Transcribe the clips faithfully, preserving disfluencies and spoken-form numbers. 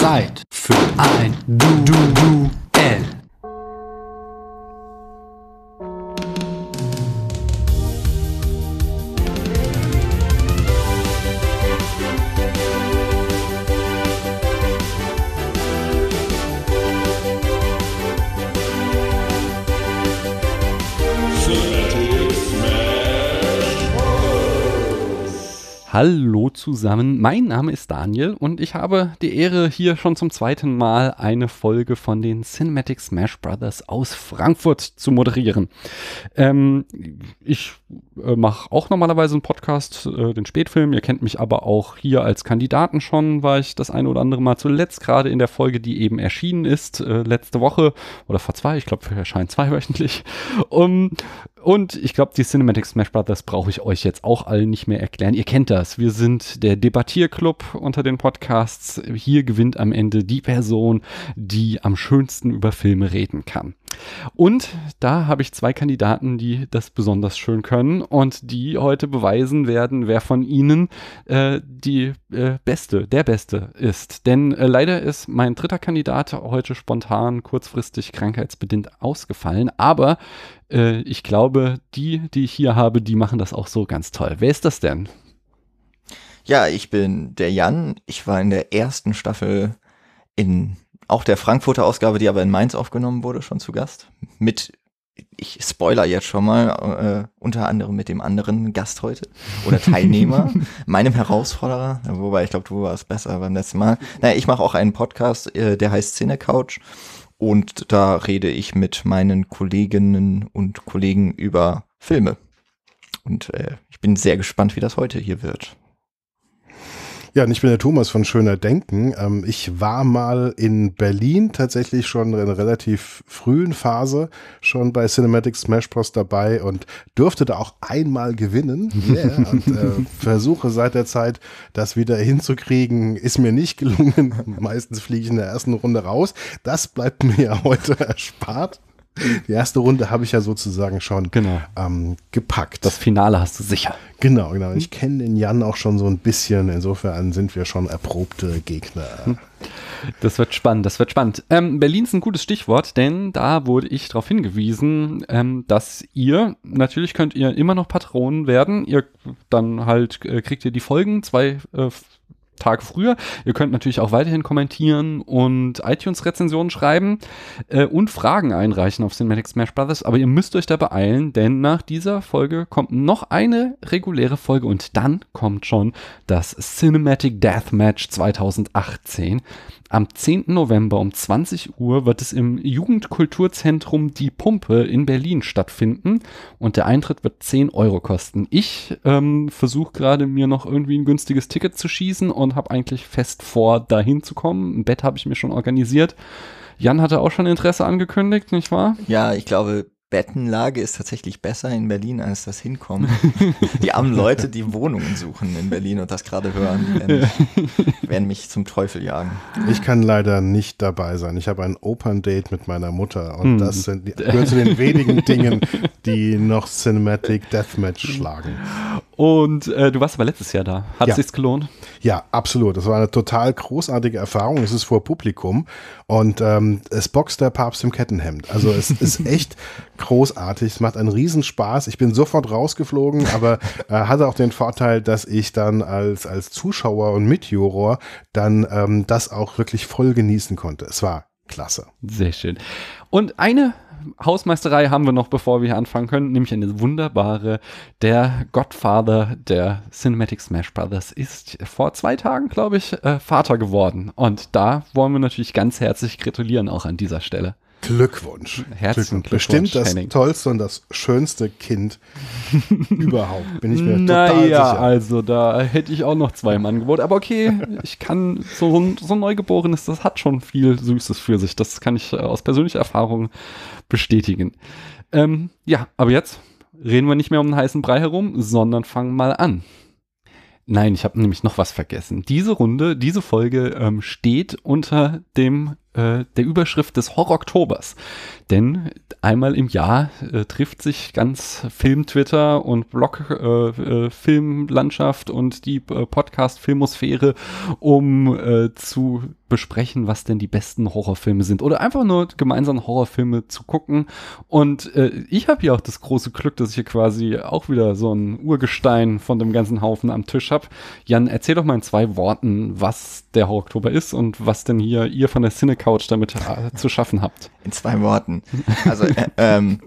Zeit für ein Du-Du-Duell. Hallo zusammen, mein Name ist Daniel und ich habe die Ehre, hier schon zum zweiten Mal eine Folge von den Cinematic Smash Brothers aus Frankfurt zu moderieren. Ähm, ich äh, mache auch normalerweise einen Podcast, äh, den Spätfilm. Ihr kennt mich aber auch hier als Kandidaten schon, war ich das eine oder andere Mal zuletzt, gerade in der Folge, die eben erschienen ist, äh, letzte Woche oder vor zwei, ich glaube, wir erscheinen zweiwöchentlich. Um, Und ich glaube, die Cinematic Smash Brothers brauche ich euch jetzt auch allen nicht mehr erklären. Ihr kennt das. Wir sind der Debattierclub unter den Podcasts. Hier gewinnt am Ende die Person, die am schönsten über Filme reden kann. Und da habe ich zwei Kandidaten, die das besonders schön können und die heute beweisen werden, wer von ihnen äh, die äh, Beste, der Beste ist. Denn äh, leider ist mein dritter Kandidat heute spontan, kurzfristig, krankheitsbedingt ausgefallen. Aber äh, ich glaube, die, die ich hier habe, die machen das auch so ganz toll. Wer ist das denn? Ja, ich bin der Jan. Ich war in der ersten Staffel in auch der Frankfurter Ausgabe, die aber in Mainz aufgenommen wurde, schon zu Gast. Mit, ich spoiler jetzt schon mal, äh, unter anderem mit dem anderen Gast heute oder Teilnehmer, meinem Herausforderer, wobei ich glaube, du warst besser beim letzten Mal. Naja, ich mache auch einen Podcast, äh, der heißt Cinecouch und da rede ich mit meinen Kolleginnen und Kollegen über Filme. Und äh, ich bin sehr gespannt, wie das heute hier wird. Ja, und ich bin der Thomas von Schöner Denken. Ähm, ich war mal in Berlin tatsächlich schon in einer relativ frühen Phase schon bei Cinematic Smash Bros. Dabei und durfte da auch einmal gewinnen. Yeah. Und äh, versuche seit der Zeit, das wieder hinzukriegen, ist mir nicht gelungen. Meistens fliege ich in der ersten Runde raus. Das bleibt mir ja heute erspart. Die erste Runde habe ich ja sozusagen schon genau. ähm, gepackt. Das Finale hast du sicher. Genau, genau. Ich kenne den Jan auch schon so ein bisschen. Insofern sind wir schon erprobte Gegner. Das wird spannend, das wird spannend. Ähm, Berlin ist ein gutes Stichwort, denn da wurde ich darauf hingewiesen, ähm, dass ihr, natürlich könnt ihr immer noch Patronen werden. Ihr dann halt, äh, kriegt ihr die Folgen zwei äh, Tage früher. Ihr könnt natürlich auch weiterhin kommentieren und iTunes-Rezensionen schreiben äh, und Fragen einreichen auf Cinematic Smash Brothers, aber ihr müsst euch da beeilen, denn nach dieser Folge kommt noch eine reguläre Folge und dann kommt schon das Cinematic Deathmatch zwanzig achtzehn. Am zehnten November um zwanzig Uhr wird es im Jugendkulturzentrum Die Pumpe in Berlin stattfinden und der Eintritt wird zehn Euro kosten. Ich ähm, versuche gerade mir noch irgendwie ein günstiges Ticket zu schießen und habe eigentlich fest vor, da hinzukommen. Ein Bett habe ich mir schon organisiert. Jan hatte auch schon Interesse angekündigt, nicht wahr? Ja, ich glaube, Bettenlage ist tatsächlich besser in Berlin als das Hinkommen. Die armen Leute, die Wohnungen suchen in Berlin und das gerade hören, werden, werden mich zum Teufel jagen. Ich kann leider nicht dabei sein. Ich habe ein Operndate mit meiner Mutter und hm. das sind, gehört zu den wenigen Dingen, die noch Cinematic Deathmatch schlagen. Und äh, du warst aber letztes Jahr da. Hat es ja. sich gelohnt? Ja, absolut. Das war eine total großartige Erfahrung. Es ist vor Publikum und ähm, es boxt der Papst im Kettenhemd. Also es ist echt großartig. Es macht einen Riesenspaß. Ich bin sofort rausgeflogen, aber äh, hatte auch den Vorteil, dass ich dann als, als Zuschauer und Mitjuror dann ähm, das auch wirklich voll genießen konnte. Es war klasse. Sehr schön. Und eine Hausmeisterei haben wir noch, bevor wir hier anfangen können, nämlich eine wunderbare. Der Godfather der Cinematic Smash Brothers ist vor zwei Tagen, glaube ich, äh, Vater geworden. Und da wollen wir natürlich ganz herzlich gratulieren, auch an dieser Stelle. Glückwunsch. Herzlichen Glückwunsch. Bestimmt das Henning. tollste und das schönste Kind überhaupt. Bin ich mir naja, total sicher. Also da hätte ich auch noch zwei im Angebot. Aber okay, ich kann, so ein, so ein Neugeborenes, das hat schon viel Süßes für sich. Das kann ich aus persönlicher Erfahrung bestätigen. Ähm, ja, aber jetzt reden wir nicht mehr um den heißen Brei herum, sondern fangen mal an. Nein, ich habe nämlich noch was vergessen. Diese Runde, diese Folge ähm, steht unter dem äh, der Überschrift des Horror-Oktobers. Denn einmal im Jahr äh, trifft sich ganz Film-Twitter und Blog, äh, äh, Filmlandschaft und die äh, Podcast-Filmosphäre, um äh, zu besprechen, was denn die besten Horrorfilme sind oder einfach nur gemeinsam Horrorfilme zu gucken. Und äh, ich habe ja auch das große Glück, dass ich hier quasi auch wieder so ein Urgestein von dem ganzen Haufen am Tisch habe. Jan, erzähl doch mal in zwei Worten, was der Horror-Oktober ist und was denn hier ihr von der Cine-Couch damit äh, zu schaffen habt. In zwei Worten. Also äh, ähm,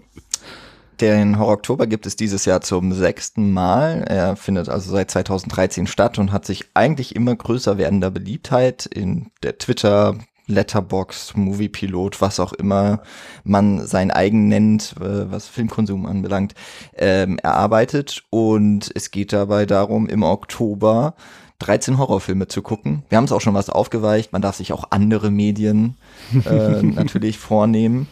den Horror-Oktober gibt es dieses Jahr zum sechsten Mal. Er findet also seit zweitausenddreizehn statt und hat sich eigentlich immer größer werdender Beliebtheit in der Twitter, Letterboxd, Moviepilot, was auch immer man sein eigen nennt, was Filmkonsum anbelangt, ähm, erarbeitet. Und es geht dabei darum, im Oktober dreizehn Horrorfilme zu gucken. Wir haben es auch schon was aufgeweicht. Man darf sich auch andere Medien äh, natürlich vornehmen.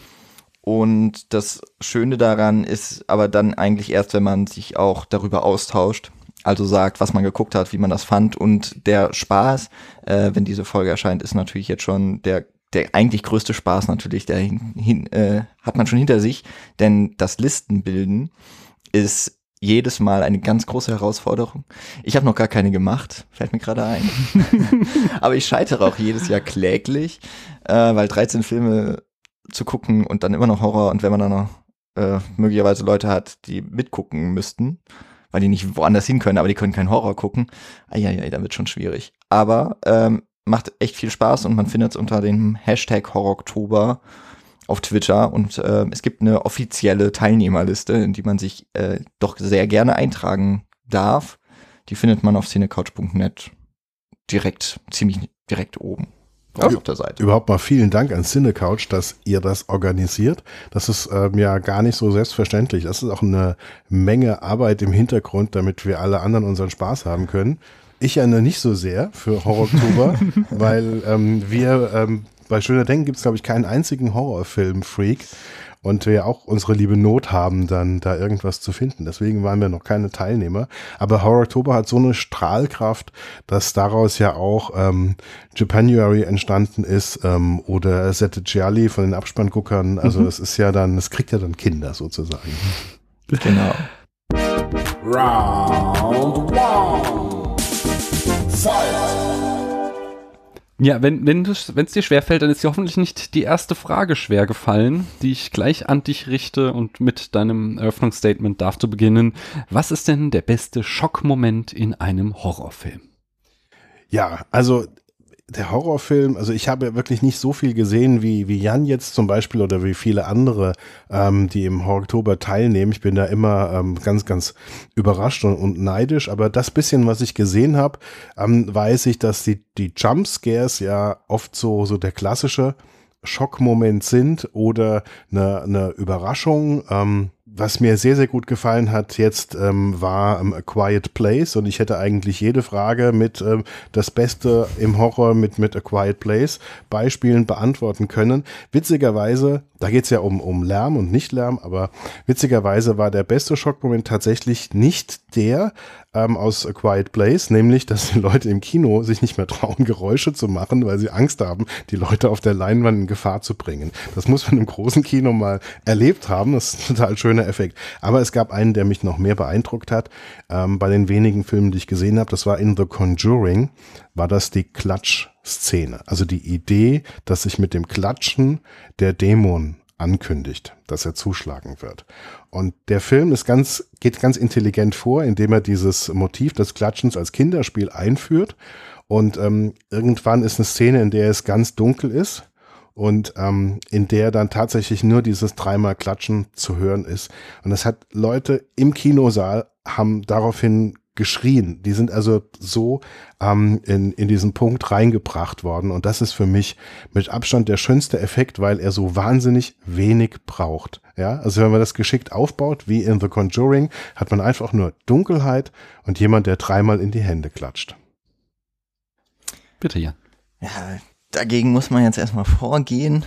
Und das Schöne daran ist aber dann eigentlich erst, wenn man sich auch darüber austauscht, also sagt, was man geguckt hat, wie man das fand. Und der Spaß, äh, wenn diese Folge erscheint, ist natürlich jetzt schon der der eigentlich größte Spaß natürlich, der hin, hin, äh, hat man schon hinter sich. Denn das Listenbilden ist jedes Mal eine ganz große Herausforderung. Ich habe noch gar keine gemacht, fällt mir gerade ein. Aber ich scheitere auch jedes Jahr kläglich, äh, weil dreizehn Filme zu gucken und dann immer noch Horror und wenn man dann noch äh, möglicherweise Leute hat, die mitgucken müssten, weil die nicht woanders hin können, aber die können keinen Horror gucken, eieiei, da wird schon schwierig. Aber ähm, macht echt viel Spaß und man findet es unter dem Hashtag Horror-Oktober auf Twitter und äh, es gibt eine offizielle Teilnehmerliste, in die man sich äh, doch sehr gerne eintragen darf. Die findet man auf cinecouch punkt net direkt, ziemlich direkt oben. Auf der Seite. Überhaupt mal vielen Dank an Cinecouch, dass ihr das organisiert. Das ist ähm, ja gar nicht so selbstverständlich. Das ist auch eine Menge Arbeit im Hintergrund, damit wir alle anderen unseren Spaß haben können. Ich ja nicht so sehr für Horror-Oktober, weil ähm, wir ähm, bei Schöner Denken gibt es, glaube ich, keinen einzigen Horrorfilm-Freak. Und wir auch unsere liebe Not haben, dann da irgendwas zu finden. Deswegen waren wir noch keine Teilnehmer. Aber Horror-Oktober hat so eine Strahlkraft, dass daraus ja auch ähm, Japanuary entstanden ist ähm, oder Sette Gialli von den Abspannguckern. Also es mhm. ist ja dann, es kriegt ja dann Kinder sozusagen. Genau. Round one. Fight. Ja, wenn wenn es dir schwerfällt, dann ist dir hoffentlich nicht die erste Frage schwer gefallen, die ich gleich an dich richte und mit deinem Eröffnungsstatement darfst du beginnen. Was ist denn der beste Schockmoment in einem Horrorfilm? Ja, also der Horrorfilm, also ich habe wirklich nicht so viel gesehen wie wie Jan jetzt zum Beispiel oder wie viele andere, ähm, die im Horror-Oktober teilnehmen. Ich bin da immer ähm, ganz, ganz überrascht und, und neidisch, aber das bisschen, was ich gesehen habe, ähm, weiß ich, dass die, die Jumpscares ja oft so, so der klassische Schockmoment sind oder eine, eine Überraschung. Ähm, was mir sehr, sehr gut gefallen hat jetzt, ähm, war ähm, A Quiet Place und ich hätte eigentlich jede Frage mit ähm, das Beste im Horror mit, mit A Quiet Place Beispielen beantworten können. Witzigerweise, da geht es ja um, um Lärm und Nicht-Lärm, aber witzigerweise war der beste Schockmoment tatsächlich nicht der ähm, aus A Quiet Place, nämlich, dass die Leute im Kino sich nicht mehr trauen, Geräusche zu machen, weil sie Angst haben, die Leute auf der Leinwand in Gefahr zu bringen. Das muss man im großen Kino mal erlebt haben, das ist ein total schöner Effekt. Aber es gab einen, der mich noch mehr beeindruckt hat, ähm, bei den wenigen Filmen, die ich gesehen habe, das war in The Conjuring, war das die Klatsch-Szene. Also die Idee, dass sich mit dem Klatschen der Dämon ankündigt, dass er zuschlagen wird. Und der Film ist ganz, geht ganz intelligent vor, indem er dieses Motiv des Klatschens als Kinderspiel einführt. Und ähm, irgendwann ist eine Szene, in der es ganz dunkel ist und ähm, in der dann tatsächlich nur dieses dreimal Klatschen zu hören ist. Und das hat Leute im Kinosaal haben daraufhin geschrien. Die sind also so ähm, in, in diesen Punkt reingebracht worden. Und das ist für mich mit Abstand der schönste Effekt, weil er so wahnsinnig wenig braucht. Ja, also wenn man das geschickt aufbaut, wie in The Conjuring, hat man einfach nur Dunkelheit und jemand, der dreimal in die Hände klatscht. Bitte, Jan. Ja, dagegen muss man jetzt erstmal vorgehen.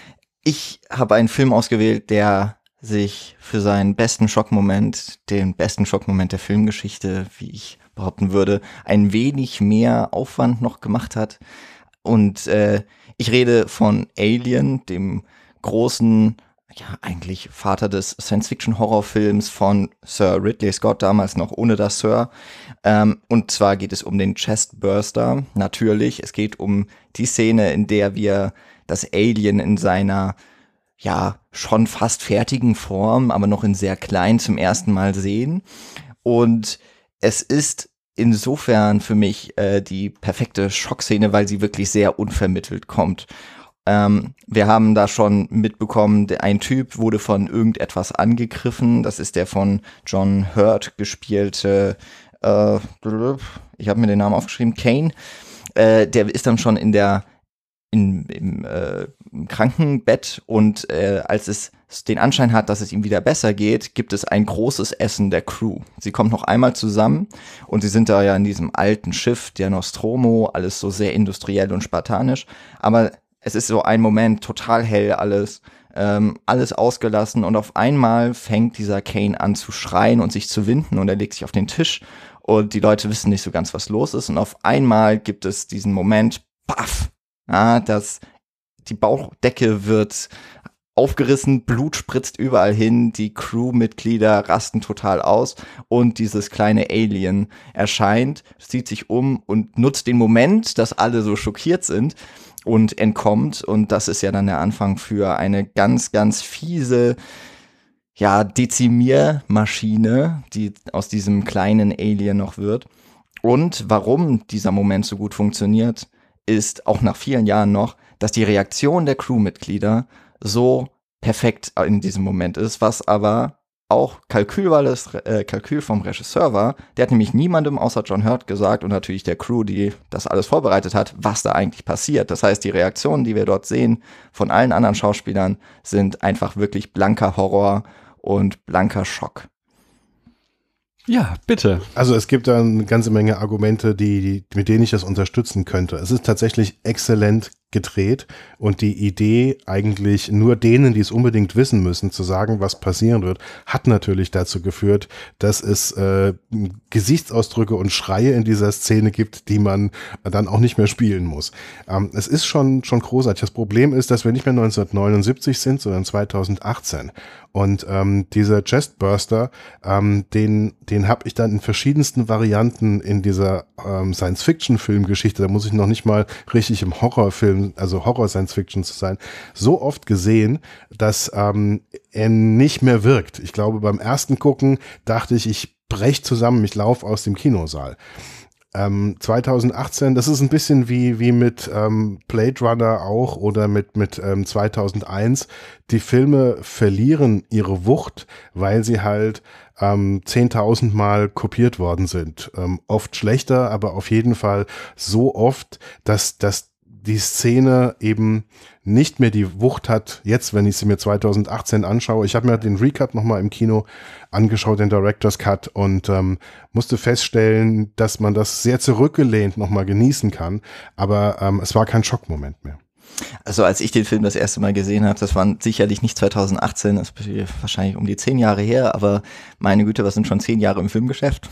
Ich habe einen Film ausgewählt, der sich für seinen besten Schockmoment, den besten Schockmoment der Filmgeschichte, wie ich behaupten würde, ein wenig mehr Aufwand noch gemacht hat. Und äh, ich rede von Alien, dem großen ja, eigentlich Vater des Science-Fiction-Horrorfilms von Sir Ridley Scott, damals noch ohne das Sir. Ähm, und zwar geht es um den Chestburster, natürlich. Es geht um die Szene, in der wir das Alien in seiner, ja, schon fast fertigen Form, aber noch in sehr klein zum ersten Mal sehen. Und es ist insofern für mich äh, die perfekte Schockszene, weil sie wirklich sehr unvermittelt kommt. Ähm, wir haben da schon mitbekommen, ein Typ wurde von irgendetwas angegriffen. Das ist der von John Hurt gespielte, äh, ich habe mir den Namen aufgeschrieben, Kane. Äh, der ist dann schon in der in, im, äh, im Krankenbett und äh, als es den Anschein hat, dass es ihm wieder besser geht, gibt es ein großes Essen der Crew. Sie kommt noch einmal zusammen und sie sind da ja in diesem alten Schiff, der Nostromo, alles so sehr industriell und spartanisch, aber es ist so ein Moment, total hell alles, ähm, alles ausgelassen und auf einmal fängt dieser Kane an zu schreien und sich zu winden und er legt sich auf den Tisch und die Leute wissen nicht so ganz, was los ist und auf einmal gibt es diesen Moment, baff, ja, dass die Bauchdecke wird aufgerissen, Blut spritzt überall hin, die Crewmitglieder rasten total aus und dieses kleine Alien erscheint, zieht sich um und nutzt den Moment, dass alle so schockiert sind und entkommt und das ist ja dann der Anfang für eine ganz, ganz fiese, ja, Dezimiermaschine, die aus diesem kleinen Alien noch wird. Und warum dieser Moment so gut funktioniert, ist auch nach vielen Jahren noch, dass die Reaktion der Crewmitglieder so perfekt in diesem Moment ist, was aber auch Kalkül, weil es äh, Kalkül vom Regisseur war. Der hat nämlich niemandem außer John Hurt gesagt und natürlich der Crew, die das alles vorbereitet hat, was da eigentlich passiert. Das heißt, die Reaktionen, die wir dort sehen von allen anderen Schauspielern, sind einfach wirklich blanker Horror und blanker Schock. Ja, bitte. Also es gibt da eine ganze Menge Argumente, die, die, mit denen ich das unterstützen könnte. Es ist tatsächlich exzellent gedreht und die Idee, eigentlich nur denen, die es unbedingt wissen müssen, zu sagen, was passieren wird, hat natürlich dazu geführt, dass es äh, Gesichtsausdrücke und Schreie in dieser Szene gibt, die man dann auch nicht mehr spielen muss. Ähm, es ist schon, schon großartig. Das Problem ist, dass wir nicht mehr neunzehnhundertneunundsiebzig sind, sondern zweitausendachtzehn. Und ähm, dieser Chestburster, ähm, den, den habe ich dann in verschiedensten Varianten in dieser ähm, Science-Fiction-Filmgeschichte, da muss ich noch nicht mal richtig im Horrorfilm, also Horror-Science-Fiction zu sein, so oft gesehen, dass ähm, er nicht mehr wirkt. Ich glaube, beim ersten Gucken dachte ich, ich brech zusammen, ich laufe aus dem Kinosaal. Ähm, zweitausendachtzehn, das ist ein bisschen wie, wie mit ähm, Blade Runner auch oder mit, mit ähm, zweitausendeins. Die Filme verlieren ihre Wucht, weil sie halt ähm, zehntausend Mal kopiert worden sind. Ähm, oft schlechter, aber auf jeden Fall so oft, dass, dass die Szene eben nicht mehr die Wucht hat, jetzt, wenn ich sie mir zweitausendachtzehn anschaue. Ich habe mir den Recut nochmal im Kino angeschaut, den Director's Cut, und ähm, musste feststellen, dass man das sehr zurückgelehnt nochmal genießen kann, aber ähm, es war kein Schockmoment mehr. Also als ich den Film das erste Mal gesehen habe, das war sicherlich nicht zweitausendachtzehn, das ist wahrscheinlich um die zehn Jahre her, aber meine Güte, was sind schon zehn Jahre im Filmgeschäft?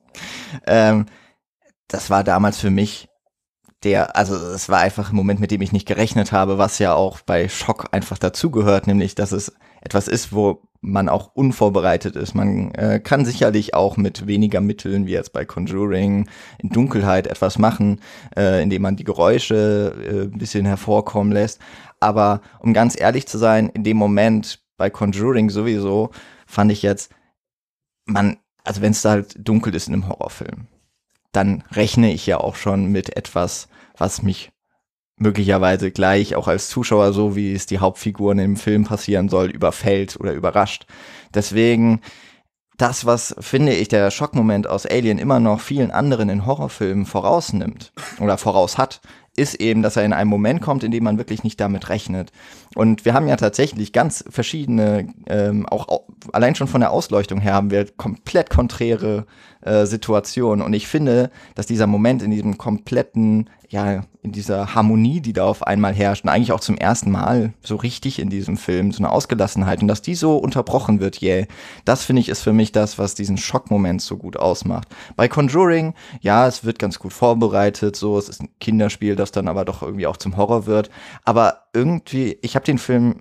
ähm, das war damals für mich der, also es war einfach ein Moment, mit dem ich nicht gerechnet habe, was ja auch bei Schock einfach dazugehört, nämlich, dass es etwas ist, wo man auch unvorbereitet ist. Man äh, kann sicherlich auch mit weniger Mitteln, wie jetzt bei Conjuring, in Dunkelheit etwas machen, äh, indem man die Geräusche äh, ein bisschen hervorkommen lässt. Aber um ganz ehrlich zu sein, in dem Moment bei Conjuring sowieso fand ich jetzt, man, also wenn es da halt dunkel ist in einem Horrorfilm, dann rechne ich ja auch schon mit etwas, was mich möglicherweise gleich auch als Zuschauer, so wie es die Hauptfiguren im Film passieren soll, überfällt oder überrascht. Deswegen, das, was, finde ich, der Schockmoment aus Alien immer noch vielen anderen in Horrorfilmen vorausnimmt oder voraus hat, ist eben, dass er in einem Moment kommt, in dem man wirklich nicht damit rechnet. Und wir haben ja tatsächlich ganz verschiedene, ähm, auch, auch allein schon von der Ausleuchtung her haben wir komplett konträre äh, Situationen. Und ich finde, dass dieser Moment in diesem kompletten, ja, in dieser Harmonie, die da auf einmal herrscht, und eigentlich auch zum ersten Mal so richtig in diesem Film, so eine Ausgelassenheit, und dass die so unterbrochen wird, yeah, das finde ich ist für mich das, was diesen Schockmoment so gut ausmacht. Bei Conjuring, ja, es wird ganz gut vorbereitet, so, es ist ein Kinderspiel, das dann aber doch irgendwie auch zum Horror wird, aber irgendwie, ich habe den Film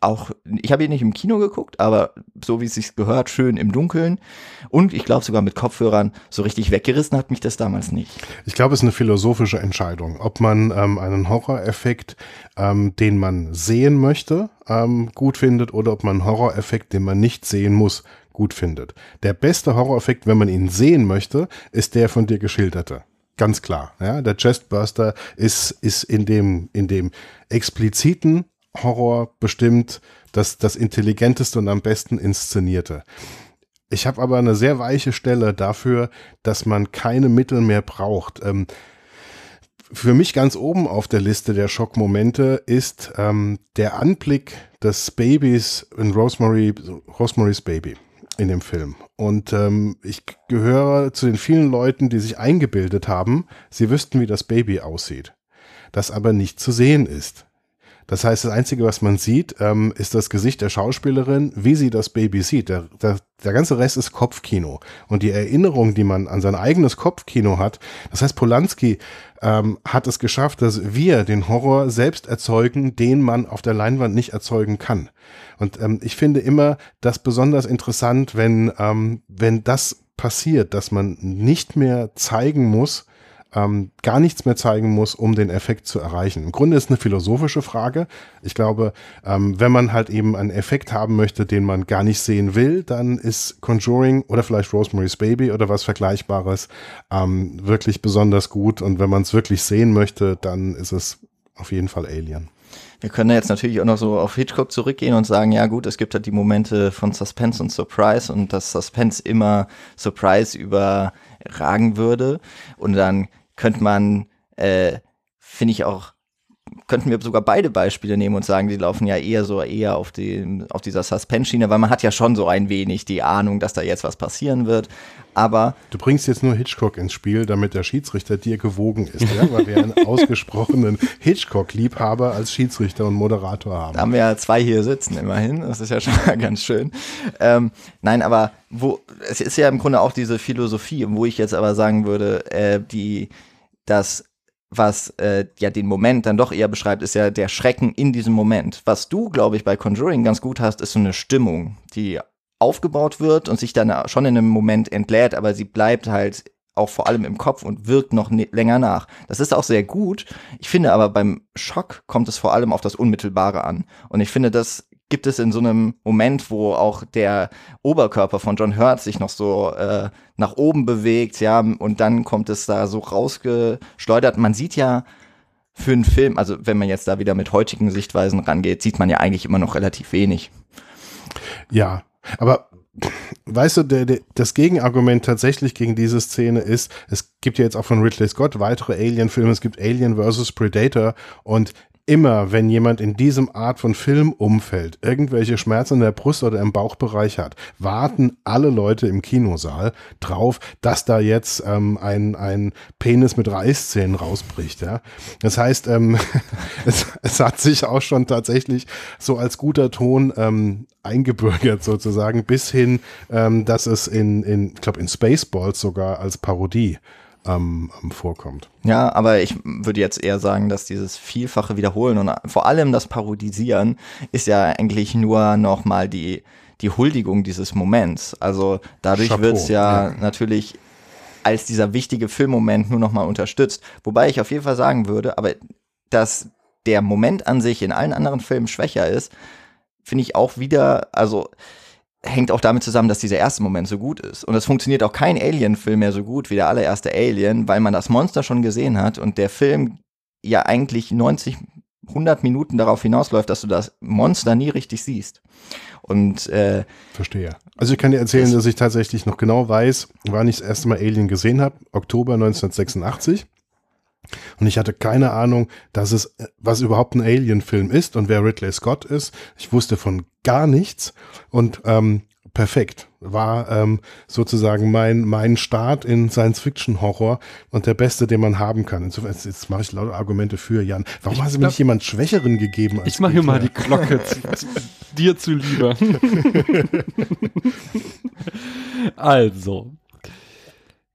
auch, ich habe ihn nicht im Kino geguckt, aber so wie es sich gehört, schön im Dunkeln und ich glaube sogar mit Kopfhörern, so richtig weggerissen hat mich das damals nicht. Ich glaube, es ist eine philosophische Entscheidung, ob man ähm, einen Horroreffekt, ähm, den man sehen möchte, ähm, gut findet oder ob man einen Horroreffekt, den man nicht sehen muss, gut findet. Der beste Horroreffekt, wenn man ihn sehen möchte, ist der von dir geschilderte. Ganz klar. Ja? Der Chestburster ist, ist in dem, in dem expliziten Horror bestimmt das, das intelligenteste und am besten inszenierte. Ich habe aber eine sehr weiche Stelle dafür, dass man keine Mittel mehr braucht. Ähm, für mich ganz oben auf der Liste der Schockmomente ist ähm, der Anblick des Babys in Rosemary, Rosemary's Baby in dem Film. Und ähm, ich gehöre zu den vielen Leuten, die sich eingebildet haben, sie wüssten, wie das Baby aussieht. Das aber nicht zu sehen ist. Das heißt, das Einzige, was man sieht, ähm, ist das Gesicht der Schauspielerin, wie sie das Baby sieht. Der, der, der ganze Rest ist Kopfkino. Und die Erinnerung, die man an sein eigenes Kopfkino hat, das heißt, Polanski ähm, hat es geschafft, dass wir den Horror selbst erzeugen, den man auf der Leinwand nicht erzeugen kann. Und ähm, ich finde immer das besonders interessant, wenn, ähm, wenn das passiert, dass man nicht mehr zeigen muss, Ähm, gar nichts mehr zeigen muss, um den Effekt zu erreichen. Im Grunde ist es eine philosophische Frage. Ich glaube, ähm, wenn man halt eben einen Effekt haben möchte, den man gar nicht sehen will, dann ist Conjuring oder vielleicht Rosemary's Baby oder was Vergleichbares ähm, wirklich besonders gut. Und wenn man es wirklich sehen möchte, dann ist es auf jeden Fall Alien. Wir können jetzt natürlich auch noch so auf Hitchcock zurückgehen und sagen, ja gut, es gibt halt die Momente von Suspense und Surprise und dass Suspense immer Surprise überragen würde. Und dann könnte man, äh, finde ich auch, könnten wir sogar beide Beispiele nehmen und sagen, die laufen ja eher so eher auf, die, auf dieser Suspense-Schiene, weil man hat ja schon so ein wenig die Ahnung, dass da jetzt was passieren wird, aber... Du bringst jetzt nur Hitchcock ins Spiel, damit der Schiedsrichter dir gewogen ist, ja? Weil wir einen ausgesprochenen Hitchcock-Liebhaber als Schiedsrichter und Moderator haben. Da haben wir ja zwei hier sitzen immerhin, das ist ja schon mal ganz schön. Ähm, nein, aber wo es ist ja im Grunde auch diese Philosophie, wo ich jetzt aber sagen würde, äh, die das was äh, ja den Moment dann doch eher beschreibt, ist ja der Schrecken in diesem Moment. Was du, glaube ich, bei Conjuring ganz gut hast, ist so eine Stimmung, die aufgebaut wird und sich dann schon in einem Moment entlädt, aber sie bleibt halt auch vor allem im Kopf und wirkt noch ne- länger nach. Das ist auch sehr gut. Ich finde aber beim Schock kommt es vor allem auf das Unmittelbare an. Und ich finde, das gibt es in so einem Moment, wo auch der Oberkörper von John Hurt sich noch so äh, nach oben bewegt, ja, und dann kommt es da so rausgeschleudert. Man sieht ja für einen Film, also wenn man jetzt da wieder mit heutigen Sichtweisen rangeht, sieht man ja eigentlich immer noch relativ wenig. Ja, aber weißt du, der, der, das Gegenargument tatsächlich gegen diese Szene ist, es gibt ja jetzt auch von Ridley Scott weitere Alien-Filme, es gibt Alien versus Predator und immer, wenn jemand in diesem Art von Film umfällt, irgendwelche Schmerzen in der Brust oder im Bauchbereich hat, warten alle Leute im Kinosaal drauf, dass da jetzt ähm, ein, ein Penis mit Reißzähnen rausbricht. Ja? Das heißt, ähm, es, es hat sich auch schon tatsächlich so als guter Ton ähm, eingebürgert sozusagen, bis hin, ähm, dass es in, in ich glaube, in Spaceballs sogar als Parodie Ähm, vorkommt. Ja, aber ich würde jetzt eher sagen, dass dieses vielfache Wiederholen und vor allem das Parodisieren ist ja eigentlich nur nochmal die, die Huldigung dieses Moments. Also dadurch wird es ja, ja natürlich als dieser wichtige Filmmoment nur nochmal unterstützt. Wobei ich auf jeden Fall sagen würde, aber dass der Moment an sich in allen anderen Filmen schwächer ist, finde ich auch wieder, also hängt auch damit zusammen, dass dieser erste Moment so gut ist. Und es funktioniert auch kein Alien-Film mehr so gut wie der allererste Alien, weil man das Monster schon gesehen hat und der Film ja eigentlich neunzig, hundert Minuten darauf hinausläuft, dass du das Monster nie richtig siehst. Und äh, Verstehe. Also ich kann dir erzählen, das dass ich tatsächlich noch genau weiß, wann ich das erste Mal Alien gesehen habe, Oktober neunzehnhundertsechsundachtzig. Und ich hatte keine Ahnung, dass es, was überhaupt ein Alien-Film ist und wer Ridley Scott ist. Ich wusste von gar nichts und ähm, perfekt. War ähm, sozusagen mein mein Start in Science-Fiction-Horror und der beste, den man haben kann. Insofern, jetzt, jetzt mache ich lauter Argumente für Jan. Warum ich hast du glaub, mir nicht jemand Schwächeren gegeben? Als ich mache hier mal die Glocke zu, zu, dir zuliebe. Also,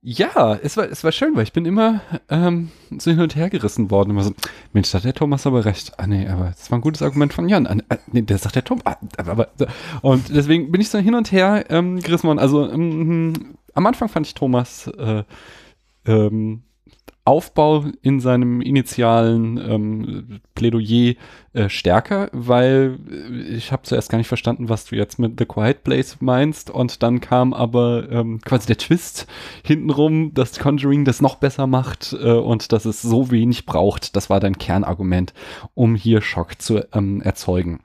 Ja, es war, es war schön, weil ich bin immer ähm, so hin und her gerissen worden. Immer so, Mensch, da hat der Thomas aber recht. Ah nee, aber das war ein gutes Argument von Jan. Ah, nee, der sagt der Tom. Ah, aber, aber, und deswegen bin ich so hin und her ähm, gerissen worden. Also ähm, am Anfang fand ich Thomas äh, ähm, Aufbau in seinem initialen ähm, Plädoyer äh, stärker, weil ich habe zuerst gar nicht verstanden, was du jetzt mit The Quiet Place meinst, und dann kam aber ähm, quasi der Twist hintenrum, dass Conjuring das noch besser macht äh, und dass es so wenig braucht. Das war dein Kernargument, um hier Schock zu ähm, erzeugen.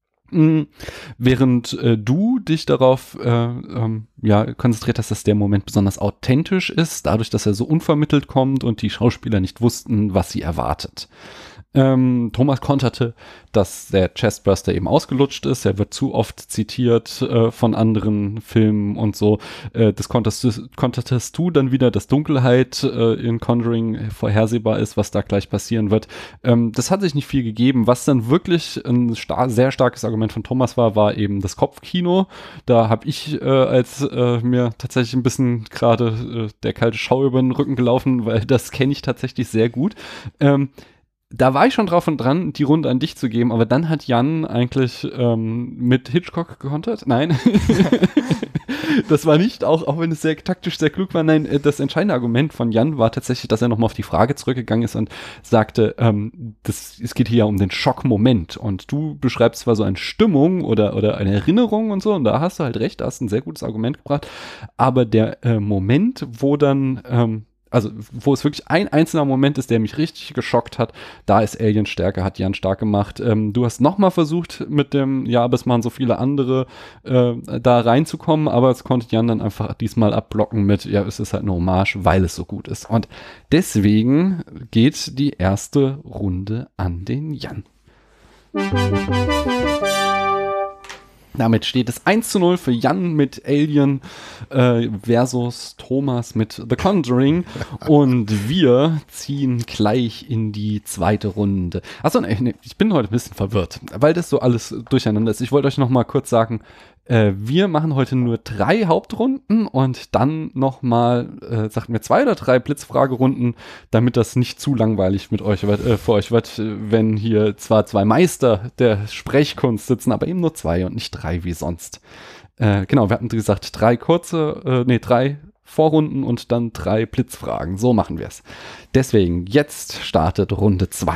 Während äh, du dich darauf äh, ähm, ja, konzentriert hast, dass der Moment besonders authentisch ist, dadurch, dass er so unvermittelt kommt und die Schauspieler nicht wussten, was sie erwartet. Ähm, Thomas konterte, dass der Chestburster eben ausgelutscht ist. Er wird zu oft zitiert äh, von anderen Filmen und so. Äh, das konterst du, kontertest du dann wieder, dass Dunkelheit äh, in Conjuring vorhersehbar ist, was da gleich passieren wird. Ähm, das hat sich nicht viel gegeben. Was dann wirklich ein star- sehr starkes Argument von Thomas war, war eben das Kopfkino. Da habe ich äh, als äh, mir tatsächlich ein bisschen gerade äh, der kalte Schauer über den Rücken gelaufen, weil das kenne ich tatsächlich sehr gut. Ähm, Da war ich schon drauf und dran, die Runde an dich zu geben, aber dann hat Jan eigentlich ähm, mit Hitchcock gekontert. Nein, das war nicht, auch, auch wenn es sehr taktisch sehr klug war. Nein, das entscheidende Argument von Jan war tatsächlich, dass er nochmal auf die Frage zurückgegangen ist und sagte, ähm, das, es geht hier ja um den Schockmoment. Und du beschreibst zwar so eine Stimmung oder, oder eine Erinnerung und so, und da hast du halt recht, da hast du ein sehr gutes Argument gebracht, aber der äh, Moment, wo dann ähm, also wo es wirklich ein einzelner Moment ist, der mich richtig geschockt hat, da ist Alien stärker, hat Jan stark gemacht. Ähm, du hast nochmal versucht mit dem, ja, aber es machen so viele andere, äh, da reinzukommen, aber es konnte Jan dann einfach diesmal abblocken mit, ja, es ist halt eine Hommage, weil es so gut ist. Und deswegen geht die erste Runde an den Jan. Damit steht es eins zu null für Jan mit Alien äh, versus Thomas mit The Conjuring. Und wir ziehen gleich in die zweite Runde. Achso, nee, nee, ich bin heute ein bisschen verwirrt, weil das so alles durcheinander ist. Ich wollte euch noch mal kurz sagen, äh, wir machen heute nur drei Hauptrunden und dann noch mal, äh, sagt mir, zwei oder drei Blitzfragerunden, damit das nicht zu langweilig mit euch wird, äh, für euch wird, wenn hier zwar zwei Meister der Sprechkunst sitzen, aber eben nur zwei und nicht drei wie sonst. Äh, genau, wir hatten gesagt, drei kurze, äh, nee, drei Vorrunden und dann drei Blitzfragen. So machen wir es. Deswegen, jetzt startet Runde zwei.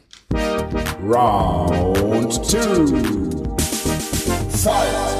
Round two. Fight!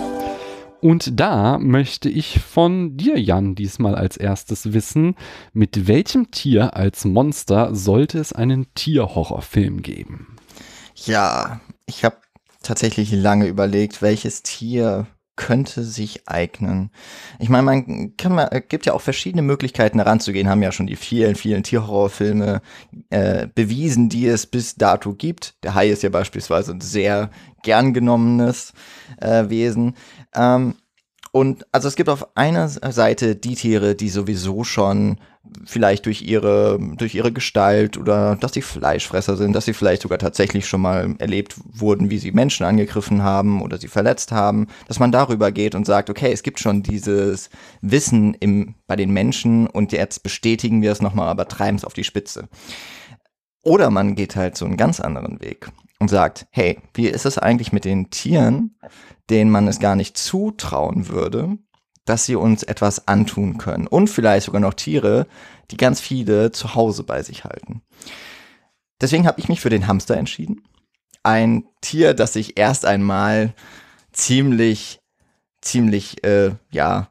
Und da möchte ich von dir, Jan, diesmal als erstes wissen, mit welchem Tier als Monster sollte es einen Tierhorrorfilm geben? Ja, ich habe tatsächlich lange überlegt, welches Tier könnte sich eignen. Ich meine, man kann man, gibt ja auch verschiedene Möglichkeiten heranzugehen, haben ja schon die vielen, vielen Tierhorrorfilme äh, bewiesen, die es bis dato gibt. Der Hai ist ja beispielsweise ein sehr gern genommenes äh, Wesen. Ähm, und also es gibt auf einer Seite die Tiere, die sowieso schon vielleicht durch ihre, durch ihre Gestalt oder dass sie Fleischfresser sind, dass sie vielleicht sogar tatsächlich schon mal erlebt wurden, wie sie Menschen angegriffen haben oder sie verletzt haben, dass man darüber geht und sagt, okay, es gibt schon dieses Wissen im, bei den Menschen und jetzt bestätigen wir es nochmal, aber treiben es auf die Spitze. Oder man geht halt so einen ganz anderen Weg und sagt, hey, wie ist es eigentlich mit den Tieren, denen man es gar nicht zutrauen würde, dass sie uns etwas antun können. Und vielleicht sogar noch Tiere, die ganz viele zu Hause bei sich halten. Deswegen habe ich mich für den Hamster entschieden. Ein Tier, das sich erst einmal ziemlich, ziemlich, äh, ja,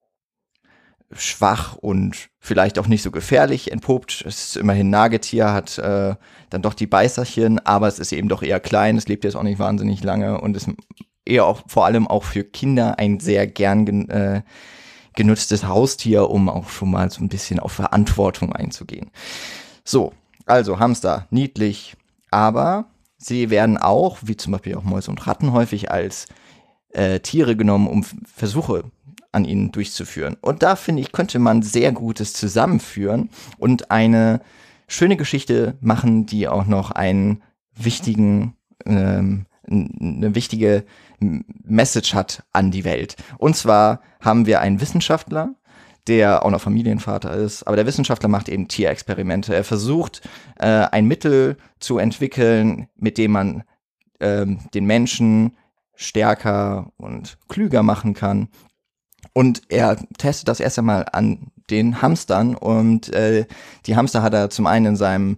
schwach und vielleicht auch nicht so gefährlich entpuppt. Es ist immerhin ein Nagetier, hat äh, dann doch die Beißerchen, aber es ist eben doch eher klein. Es lebt jetzt auch nicht wahnsinnig lange und ist eher auch vor allem auch für Kinder ein sehr gern gen, äh, genutztes Haustier, um auch schon mal so ein bisschen auf Verantwortung einzugehen. So, also Hamster, niedlich, aber sie werden auch, wie zum Beispiel auch Mäuse und Ratten, häufig als äh, Tiere genommen, um Versuche an ihnen durchzuführen. Und da, finde ich, könnte man sehr Gutes zusammenführen und eine schöne Geschichte machen, die auch noch einen wichtigen, ähm, eine wichtige Message hat an die Welt. Und zwar haben wir einen Wissenschaftler, der auch noch Familienvater ist. Aber der Wissenschaftler macht eben Tierexperimente. Er versucht, äh, ein Mittel zu entwickeln, mit dem man ähm, den Menschen stärker und klüger machen kann. Und er testet das erst einmal an den Hamstern und äh, die Hamster hat er zum einen in seinem,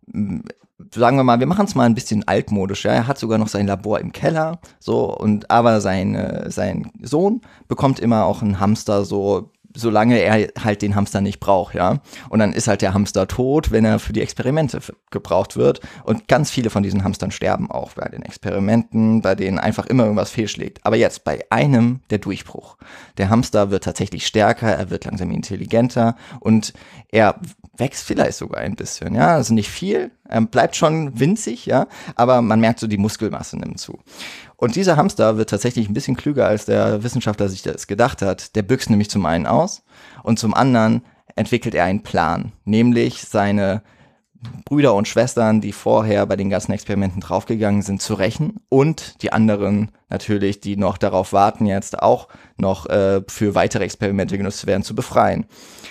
sagen wir mal, wir machen es mal ein bisschen altmodisch, ja, er hat sogar noch sein Labor im Keller, so, und aber sein, äh, sein Sohn bekommt immer auch einen Hamster, so, solange er halt den Hamster nicht braucht, ja. Und dann ist halt der Hamster tot, wenn er für die Experimente f- gebraucht wird. Und ganz viele von diesen Hamstern sterben auch bei den Experimenten, bei denen einfach immer irgendwas fehlschlägt. Aber jetzt bei einem der Durchbruch. Der Hamster wird tatsächlich stärker, er wird langsam intelligenter und er wächst vielleicht sogar ein bisschen, ja. Also nicht viel, er bleibt schon winzig, ja. Aber man merkt so, die Muskelmasse nimmt zu. Und dieser Hamster wird tatsächlich ein bisschen klüger, als der Wissenschaftler sich das gedacht hat. Der büchst nämlich zum einen aus und zum anderen entwickelt er einen Plan, nämlich seine Brüder und Schwestern, die vorher bei den ganzen Experimenten draufgegangen sind, zu rächen und die anderen natürlich, die noch darauf warten, jetzt auch noch äh, für weitere Experimente genutzt zu werden, zu befreien.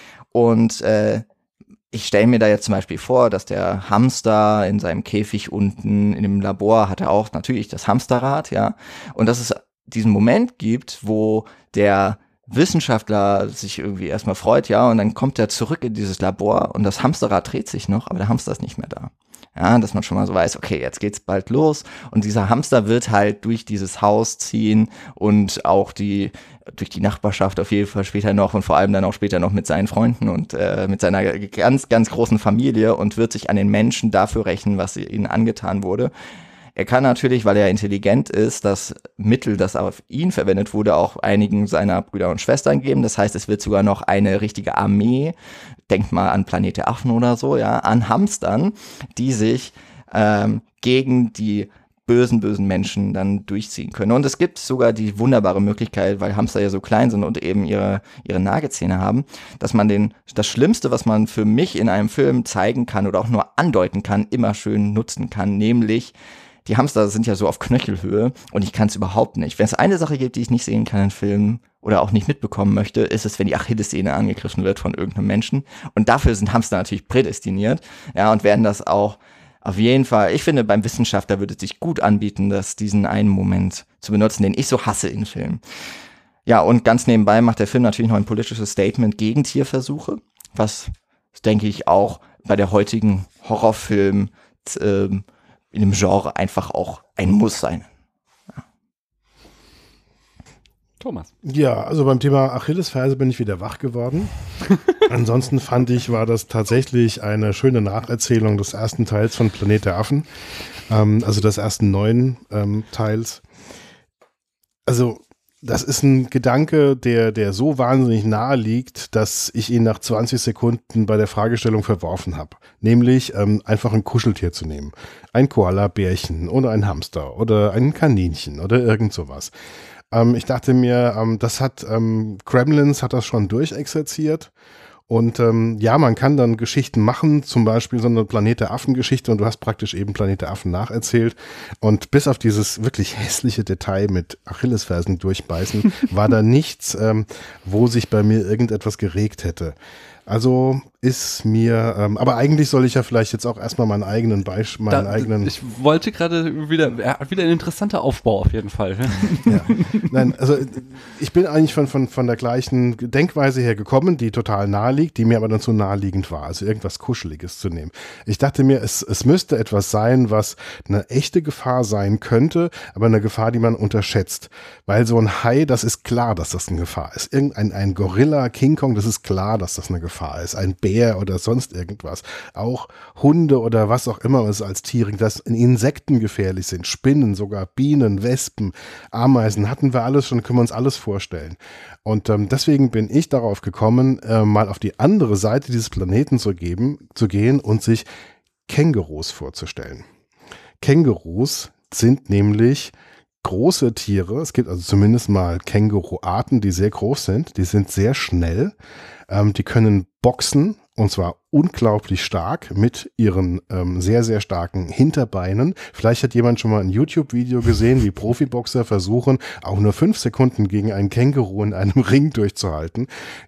Und äh, ich stelle mir da jetzt zum Beispiel vor, dass der Hamster in seinem Käfig unten in dem Labor hat er auch natürlich das Hamsterrad, ja, und dass es diesen Moment gibt, wo der Wissenschaftler sich irgendwie erstmal freut, ja, und dann kommt er zurück in dieses Labor und das Hamsterrad dreht sich noch, aber der Hamster ist nicht mehr da. Ja, dass man schon mal so weiß, okay, jetzt geht's bald los und dieser Hamster wird halt durch dieses Haus ziehen und auch die durch die Nachbarschaft auf jeden Fall später noch und vor allem dann auch später noch mit seinen Freunden und äh, mit seiner ganz, ganz großen Familie und wird sich an den Menschen dafür rächen, was ihnen angetan wurde. Er kann natürlich, weil er intelligent ist, das Mittel, das auf ihn verwendet wurde, auch einigen seiner Brüder und Schwestern geben. Das heißt, es wird sogar noch eine richtige Armee, denkt mal an Planet der Affen oder so, ja, an Hamstern, die sich ähm, gegen die bösen, bösen Menschen dann durchziehen können. Und es gibt sogar die wunderbare Möglichkeit, weil Hamster ja so klein sind und eben ihre, ihre Nagezähne haben, dass man den, das Schlimmste, was man für mich in einem Film zeigen kann oder auch nur andeuten kann, immer schön nutzen kann, nämlich die Hamster sind ja so auf Knöchelhöhe und ich kann es überhaupt nicht. Wenn es eine Sache gibt, die ich nicht sehen kann in Filmen oder auch nicht mitbekommen möchte, ist es, wenn die Achillessehne angegriffen wird von irgendeinem Menschen. Und dafür sind Hamster natürlich prädestiniert, ja, und werden das auch auf jeden Fall, ich finde, beim Wissenschaftler würde es sich gut anbieten, das diesen einen Moment zu benutzen, den ich so hasse in Filmen. Ja, und ganz nebenbei macht der Film natürlich noch ein politisches Statement gegen Tierversuche, was, denke ich, auch bei der heutigen Horrorfilm äh, in dem Genre einfach auch ein Muss sein. Ja. Thomas. Ja, also beim Thema Achillesferse bin ich wieder wach geworden. Ansonsten fand ich, war das tatsächlich eine schöne Nacherzählung des ersten Teils von Planet der Affen, ähm, also des ersten neuen ähm, Teils. Also das ist ein Gedanke, der, der so wahnsinnig nahe liegt, dass ich ihn nach zwanzig Sekunden bei der Fragestellung verworfen habe. Nämlich ähm, einfach ein Kuscheltier zu nehmen. Ein Koala-Bärchen oder ein Hamster oder ein Kaninchen oder irgend sowas. Ähm, ich dachte mir, ähm, das hat, ähm, Gremlins hat das schon durchexerziert. Und ähm, ja, man kann dann Geschichten machen, zum Beispiel so eine Planet der Affen-Geschichte und du hast praktisch eben Planet der Affen nacherzählt. Und bis auf dieses wirklich hässliche Detail mit Achillesfersen durchbeißen, war da nichts, ähm, wo sich bei mir irgendetwas geregt hätte. Also ist mir, ähm, aber eigentlich soll ich ja vielleicht jetzt auch erstmal meinen eigenen Beispiel, meinen Da, eigenen. Ich wollte gerade wieder, ja, wieder ein interessanter Aufbau auf jeden Fall. Ja. Nein, also ich bin eigentlich von, von, von der gleichen Denkweise her gekommen, die total nahe liegt, die mir aber dann zu naheliegend war, also irgendwas Kuscheliges zu nehmen. Ich dachte mir, es, es müsste etwas sein, was eine echte Gefahr sein könnte, aber eine Gefahr, die man unterschätzt. Weil so ein Hai, das ist klar, dass das eine Gefahr ist. Irgendein ein Gorilla, King Kong, das ist klar, dass das eine Gefahr ist. Ein Bär oder sonst irgendwas. Auch Hunde oder was auch immer es als Tiere, dass Insekten gefährlich sind, Spinnen, sogar Bienen, Wespen, Ameisen, hatten wir alles schon, können wir uns alles vorstellen. Und ähm, deswegen bin ich darauf gekommen, äh, mal auf die andere Seite dieses Planeten zu, geben, zu gehen und sich Kängurus vorzustellen. Kängurus sind nämlich große Tiere. Es gibt also zumindest mal Känguruarten, die sehr groß sind. Die sind sehr schnell. Ähm, die können boxen und zwar unglaublich stark mit ihren ähm, sehr, sehr starken Hinterbeinen. Vielleicht hat jemand schon mal ein YouTube-Video gesehen, wie Profiboxer versuchen, auch nur fünf Sekunden gegen einen Känguru in einem Ring durchzuhalten.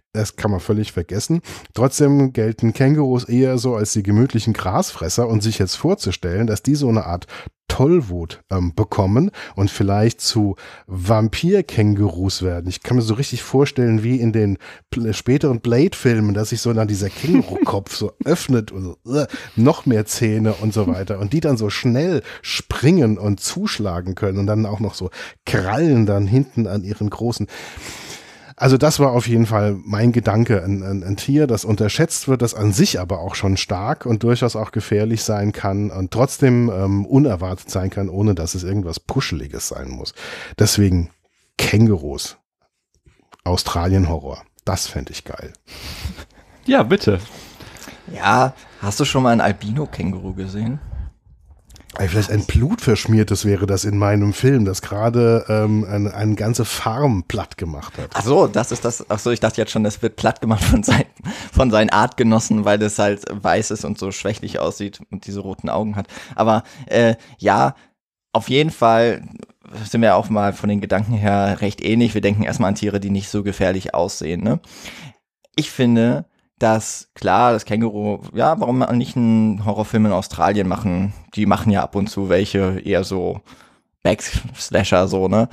Das kann man völlig vergessen. Trotzdem gelten Kängurus eher so als die gemütlichen Grasfresser und sich jetzt vorzustellen, dass die so eine Art Tollwut ähm, bekommen und vielleicht zu Vampir-Kängurus werden. Ich kann mir so richtig vorstellen, wie in den pl- späteren Blade-Filmen, dass sich so dann dieser Kängurukopf so öffnet und so, uh, noch mehr Zähne und so weiter und die dann so schnell springen und zuschlagen können und dann auch noch so Krallen dann hinten an ihren großen. Also das war auf jeden Fall mein Gedanke, ein, ein, ein Tier, das unterschätzt wird, das an sich aber auch schon stark und durchaus auch gefährlich sein kann und trotzdem ähm, unerwartet sein kann, ohne dass es irgendwas Puscheliges sein muss. Deswegen Kängurus. Australien-Horror. Das fände ich geil. Ja, bitte. Ja, hast du schon mal ein Albino-Känguru gesehen? Vielleicht ein blutverschmiertes wäre das in meinem Film, das gerade ähm, eine, eine ganze Farm platt gemacht hat. Ach so, das ist das. Ach so, ich dachte jetzt schon, das wird platt gemacht von, sein, von seinen Artgenossen, weil das halt weiß ist und so schwächlich aussieht und diese roten Augen hat. Aber äh, ja, auf jeden Fall sind wir auch mal von den Gedanken her recht ähnlich. Wir denken erstmal an Tiere, die nicht so gefährlich aussehen. Ne? Ich finde, dass, klar, das Känguru, ja, warum nicht einen Horrorfilm in Australien machen? Die machen ja ab und zu welche, eher so Backslasher, so, ne?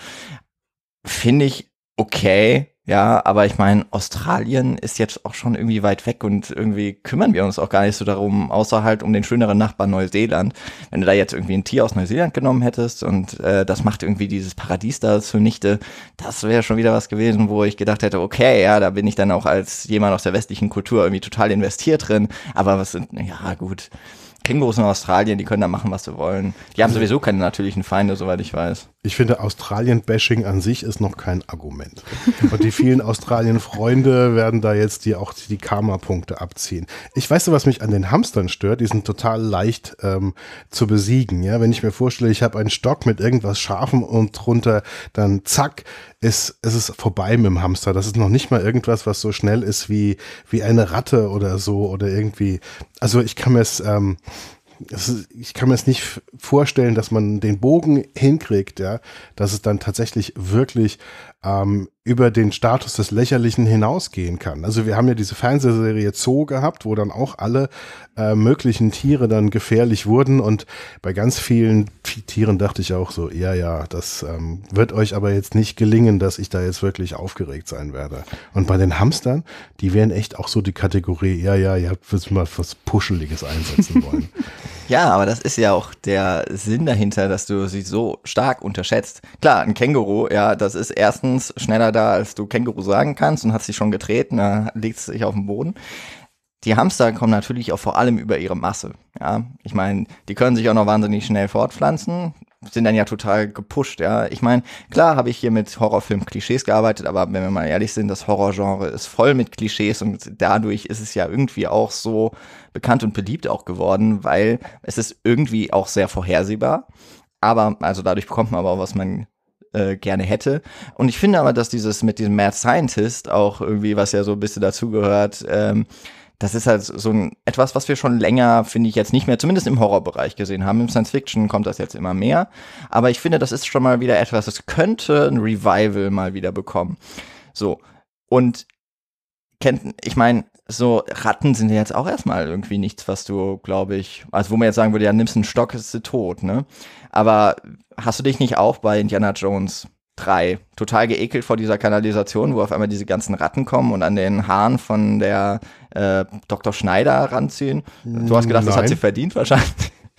Finde ich okay, ja, aber ich meine, Australien ist jetzt auch schon irgendwie weit weg und irgendwie kümmern wir uns auch gar nicht so darum, außer halt um den schöneren Nachbarn Neuseeland. Wenn du da jetzt irgendwie ein Tier aus Neuseeland genommen hättest und äh, das macht irgendwie dieses Paradies da zunichte, das wäre schon wieder was gewesen, wo ich gedacht hätte, okay, ja, da bin ich dann auch als jemand aus der westlichen Kultur irgendwie total investiert drin, aber was sind, ja gut, Kängurus in Australien, die können da machen, was sie wollen. Die haben sowieso keine natürlichen Feinde, soweit ich weiß. Ich finde, Australien-Bashing an sich ist noch kein Argument. Und die vielen Australien-Freunde werden da jetzt die auch die Karma-Punkte abziehen. Ich weiß, was mich an den Hamstern stört, die sind total leicht ähm, zu besiegen. Ja, wenn ich mir vorstelle, ich habe einen Stock mit irgendwas Scharfem und drunter, dann zack, ist, ist es vorbei mit dem Hamster. Das ist noch nicht mal irgendwas, was so schnell ist wie, wie eine Ratte oder so oder irgendwie. Also ich kann mir es, ähm, es ist, ich kann mir es nicht vorstellen, dass man den Bogen hinkriegt, ja, dass es dann tatsächlich wirklich ähm, über den Status des Lächerlichen hinausgehen kann. Also wir haben ja diese Fernsehserie Zoo gehabt, wo dann auch alle äh, möglichen Tiere dann gefährlich wurden und bei ganz vielen Tieren dachte ich auch so, ja, ja, das ähm, wird euch aber jetzt nicht gelingen, dass ich da jetzt wirklich aufgeregt sein werde. Und bei den Hamstern, die wären echt auch so die Kategorie, ja, ja, ihr habt mal was Puscheliges einsetzen wollen. Ja, aber das ist ja auch der Sinn dahinter, dass du sie so stark unterschätzt. Klar, ein Känguru, ja, das ist erstens schneller da, als du Känguru sagen kannst und hat sich schon getreten, da legt es sich auf den Boden. Die Hamster kommen natürlich auch vor allem über ihre Masse. Ja, ich meine, die können sich auch noch wahnsinnig schnell fortpflanzen, sind dann ja total gepusht. Ja, ich meine, klar habe ich hier mit Horrorfilm-Klischees gearbeitet, aber wenn wir mal ehrlich sind, das Horrorgenre ist voll mit Klischees und dadurch ist es ja irgendwie auch so bekannt und beliebt auch geworden, weil es ist irgendwie auch sehr vorhersehbar. Aber also dadurch bekommt man aber auch, was man äh, gerne hätte. Und ich finde aber, dass dieses mit diesem Mad Scientist auch irgendwie, was ja so ein bisschen dazugehört, ähm, das ist halt so ein etwas, was wir schon länger, finde ich, jetzt nicht mehr, zumindest im Horrorbereich gesehen haben. Im Science-Fiction kommt das jetzt immer mehr. Aber ich finde, das ist schon mal wieder etwas, das könnte ein Revival mal wieder bekommen. So. Und kennt, ich meine, so Ratten sind ja jetzt auch erstmal irgendwie nichts, was du, glaube ich, also wo man jetzt sagen würde, ja, nimmst einen Stock, ist sie tot, ne? Aber hast du dich nicht auch bei Indiana Jones drei total geekelt vor dieser Kanalisation, wo auf einmal diese ganzen Ratten kommen und an den Haaren von der äh, Doktor Schneider ranziehen? Du hast gedacht, Nein. das hat sie verdient wahrscheinlich.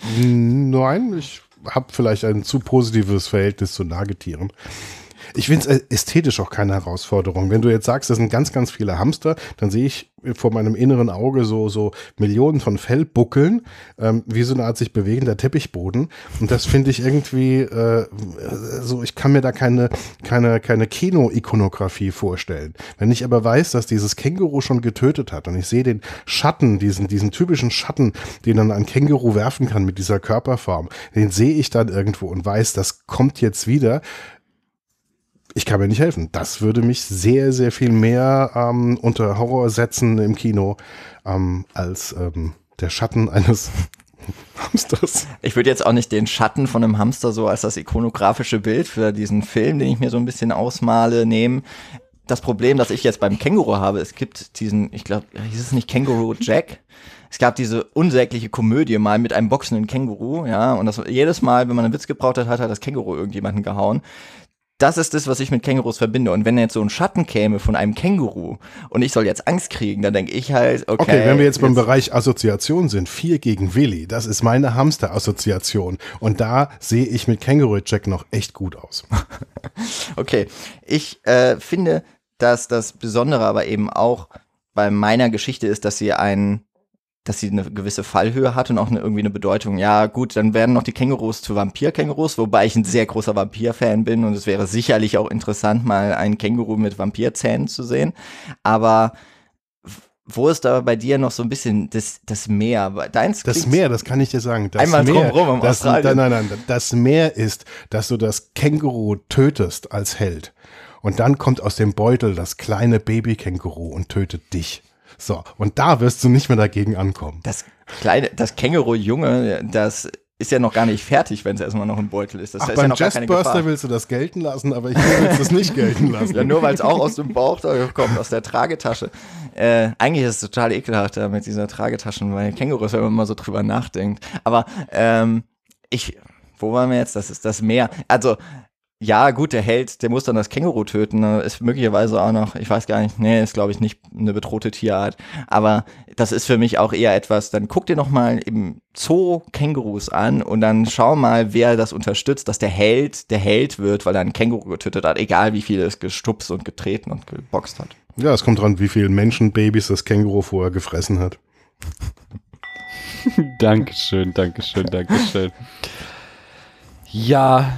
Nein, ich habe vielleicht ein zu positives Verhältnis zu Nagetieren. Ich finde es ästhetisch auch keine Herausforderung. Wenn du jetzt sagst, das sind ganz, ganz viele Hamster, dann sehe ich vor meinem inneren Auge so, so Millionen von Fellbuckeln, ähm, wie so eine Art sich bewegender Teppichboden. Und das finde ich irgendwie äh, so, ich kann mir da keine, keine, keine Kino-Ikonografie vorstellen. Wenn ich aber weiß, dass dieses Känguru schon getötet hat und ich sehe den Schatten, diesen, diesen typischen Schatten, den dann ein Känguru werfen kann mit dieser Körperform, den sehe ich dann irgendwo und weiß, das kommt jetzt wieder. Ich kann mir nicht helfen. Das würde mich sehr, sehr viel mehr ähm, unter Horror setzen im Kino, ähm, als ähm, der Schatten eines Hamsters. Ich würde jetzt auch nicht den Schatten von einem Hamster so als das ikonografische Bild für diesen Film, den ich mir so ein bisschen ausmale, nehmen. das Problem, das ich jetzt beim Känguru habe, es gibt diesen, ich glaube, hieß es nicht Känguru Jack? Es gab diese unsägliche Komödie mal mit einem boxenden Känguru, ja, und das jedes Mal, wenn man einen Witz gebraucht hat, hat, hat das Känguru irgendjemanden gehauen. Das ist das, was ich mit Kängurus verbinde. Und wenn jetzt so ein Schatten käme von einem Känguru und ich soll jetzt Angst kriegen, dann denke ich halt, okay. Okay, wenn wir jetzt beim Bereich Assoziation sind, vier gegen Willi, das ist meine Hamster-Assoziation. Und da sehe ich mit Känguru Jack noch echt gut aus. Okay, ich äh, finde, dass das Besondere aber eben auch bei meiner Geschichte ist, dass sie ein dass sie eine gewisse Fallhöhe hat und auch eine, irgendwie eine Bedeutung. Ja, gut, dann werden noch die Kängurus zu Vampirkängurus, wobei ich ein sehr großer Vampir-Fan bin und es wäre sicherlich auch interessant, mal einen Känguru mit Vampirzähnen zu sehen. Aber wo ist da bei dir noch so ein bisschen das, das Meer? Deins das Meer, das kann ich dir sagen. Das einmal Meer, drumherum um das, Australien. Nein, nein, nein. Das Meer ist, dass du das Känguru tötest als Held. Und dann kommt aus dem Beutel das kleine Babykänguru und tötet dich. So, und da wirst du nicht mehr dagegen ankommen. Das kleine, das Känguru-Junge, das ist ja noch gar nicht fertig, wenn es erstmal noch im Beutel ist. Das Ach, ist beim ja noch gar keine Chestburster Gefahr. willst du das gelten lassen, aber ich will das nicht gelten lassen. Ja, nur weil es auch aus dem Bauch da kommt, aus der Tragetasche. Äh, eigentlich ist es total ekelhaft da mit dieser Tragetasche, weil Kängurus, wenn man mal so drüber nachdenkt. Aber ähm, ich, wo waren wir jetzt? Das ist das Meer. Also, ja, gut, der Held, der muss dann das Känguru töten, ist möglicherweise auch noch, ich weiß gar nicht, nee, ist glaube ich nicht eine bedrohte Tierart, aber das ist für mich auch eher etwas, dann guck dir noch mal im Zoo Kängurus an und dann schau mal, wer das unterstützt, dass der Held der Held wird, weil er ein Känguru getötet hat, egal wie viel es gestupst und getreten und geboxt hat. Ja, es kommt dran, wie viele Menschenbabys das Känguru vorher gefressen hat. Dankeschön, Dankeschön, Dankeschön. Ja,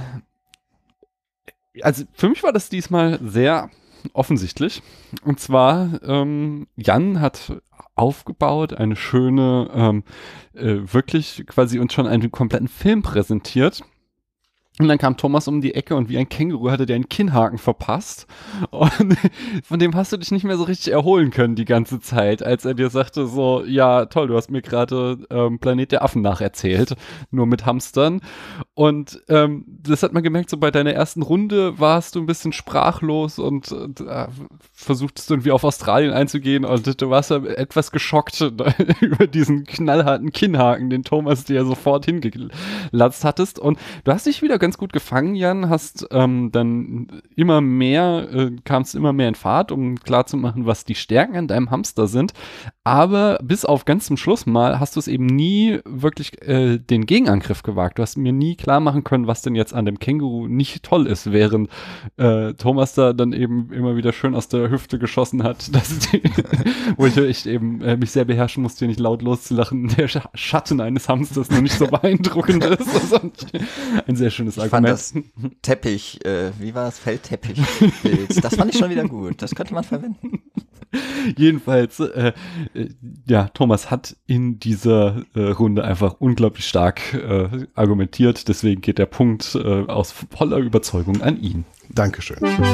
also für mich war das diesmal sehr offensichtlich. Und zwar, ähm, Jan hat aufgebaut, eine schöne, ähm, äh, wirklich quasi uns schon einen kompletten Film präsentiert. Und dann kam Thomas um die Ecke und wie ein Känguru hatte der einen Kinnhaken verpasst. Und von dem hast du dich nicht mehr so richtig erholen können die ganze Zeit, als er dir sagte so, ja toll, du hast mir gerade ähm, Planet der Affen nacherzählt, nur mit Hamstern. Und ähm, das hat man gemerkt, so bei deiner ersten Runde warst du ein bisschen sprachlos und äh, versuchtest irgendwie auf Australien einzugehen und du warst ja etwas geschockt über diesen knallharten Kinnhaken, den Thomas dir sofort hingelatzt hattest. Und du hast dich wieder ganz gut gefangen, Jan, hast ähm, dann immer mehr, äh, kamst immer mehr in Fahrt, um klarzumachen, was die Stärken an deinem Hamster sind, aber bis auf ganz zum Schluss mal hast du es eben nie wirklich äh, den Gegenangriff gewagt. Du hast mir nie klar machen können, was denn jetzt an dem Känguru nicht toll ist, während äh, Thomas da dann eben immer wieder schön aus der Hüfte geschossen hat, dass die, wo ich echt eben äh, mich sehr beherrschen musste, nicht laut loszulachen, der Sch- Schatten eines Hamsters noch nicht so beeindruckend ist. Das ist ein sehr schönes Ich Argument. fand das Teppich, äh, wie war das, Feldteppich-Bild, das fand ich schon wieder gut, das könnte man verwenden. Jedenfalls, äh, äh, ja, Thomas hat in dieser äh, Runde einfach unglaublich stark äh, argumentiert, deswegen geht der Punkt äh, aus voller Überzeugung an ihn. Dankeschön.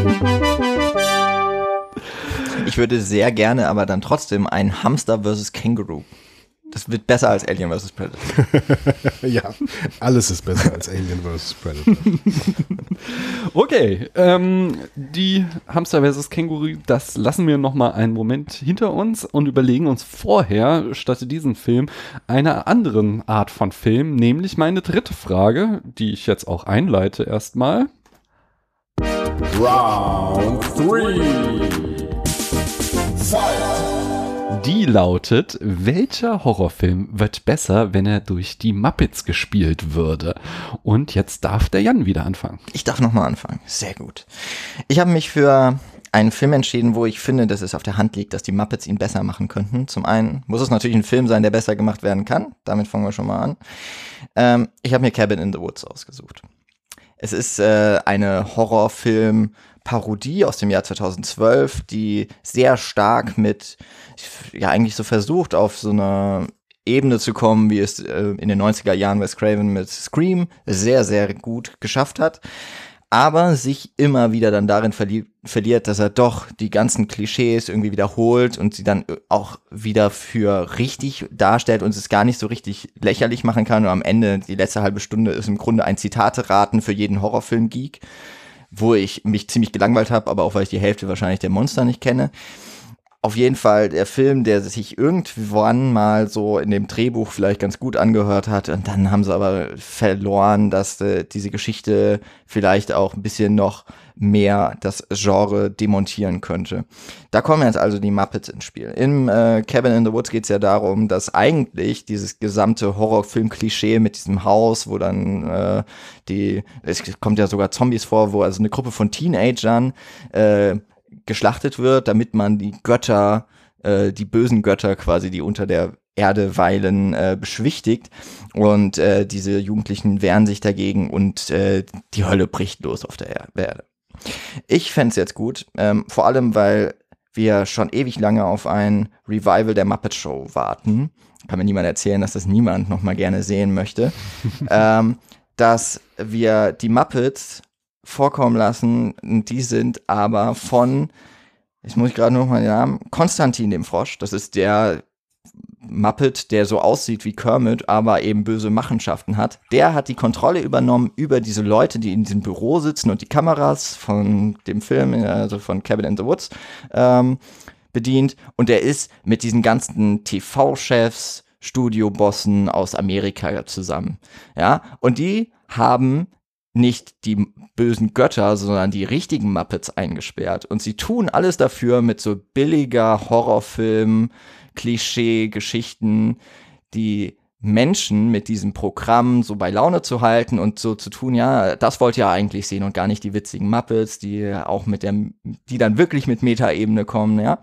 Ich würde sehr gerne aber dann trotzdem ein Hamster versus Känguru. Das wird besser als Alien versus Predator. Ja, alles ist besser als Alien versus Predator. Okay, ähm, die Hamster versus Känguru, das lassen wir nochmal einen Moment hinter uns und überlegen uns vorher, statt diesem Film, einer anderen Art von Film, nämlich meine dritte Frage, die ich jetzt auch einleite erstmal. Round three. Fight. Die lautet, welcher Horrorfilm wird besser, wenn er durch die Muppets gespielt würde? Und jetzt darf der Jan wieder anfangen. Ich darf nochmal anfangen. Sehr gut. Ich habe mich für einen Film entschieden, wo ich finde, dass es auf der Hand liegt, dass die Muppets ihn besser machen könnten. Zum einen muss es natürlich ein Film sein, der besser gemacht werden kann. Damit fangen wir schon mal an. Ähm, ich habe mir Cabin in the Woods ausgesucht. Es ist äh, eine Horrorfilm-Parodie aus dem Jahr zweitausendzwölf, die sehr stark mit, ja eigentlich so versucht, auf so eine Ebene zu kommen, wie es äh, in den neunziger Jahren Wes Craven mit Scream sehr, sehr gut geschafft hat. Aber sich immer wieder dann darin verli- verliert, dass er doch die ganzen Klischees irgendwie wiederholt und sie dann auch wieder für richtig darstellt und es gar nicht so richtig lächerlich machen kann. Und am Ende, die letzte halbe Stunde ist im Grunde ein Zitate-Raten für jeden Horrorfilm-Geek. wo ich mich ziemlich gelangweilt habe, aber auch weil ich die Hälfte wahrscheinlich der Monster nicht kenne. Auf jeden Fall der Film, der sich irgendwann mal so in dem Drehbuch vielleicht ganz gut angehört hat und dann haben sie aber verloren, dass äh, diese Geschichte vielleicht auch ein bisschen noch mehr das Genre demontieren könnte. Da kommen jetzt also die Muppets ins Spiel. Im äh, Cabin in the Woods geht es ja darum, dass eigentlich dieses gesamte Horrorfilm-Klischee mit diesem Haus, wo dann äh, die, es kommt ja sogar Zombies vor, wo also eine Gruppe von Teenagern äh, geschlachtet wird, damit man die Götter, äh, die bösen Götter quasi, die unter der Erde weilen, äh, beschwichtigt. Und äh, diese Jugendlichen wehren sich dagegen und äh, die Hölle bricht los auf der Erde. Ich fände es jetzt gut, ähm, vor allem, weil wir schon ewig lange auf ein Revival der Muppet Show warten. Kann mir niemand erzählen, dass das niemand noch mal gerne sehen möchte. ähm, dass wir die Muppets vorkommen lassen, die sind aber von, jetzt muss ich gerade noch mal den Namen, Konstantin dem Frosch, das ist der Muppet, der so aussieht wie Kermit, aber eben böse Machenschaften hat. Der hat die Kontrolle übernommen über diese Leute, die in diesem Büro sitzen und die Kameras von dem Film, also von Cabin in the Woods, ähm, bedient. Und der ist mit diesen ganzen T V-Chefs, Studiobossen aus Amerika zusammen. Ja, und die haben nicht die bösen Götter, sondern die richtigen Muppets eingesperrt. Und sie tun alles dafür mit so billiger Horrorfilm, Klischee-Geschichten, die Menschen mit diesem Programm so bei Laune zu halten und so zu tun, ja, das wollt ihr eigentlich sehen und gar nicht die witzigen Muppets, die auch mit der, die dann wirklich mit Metaebene kommen, ja.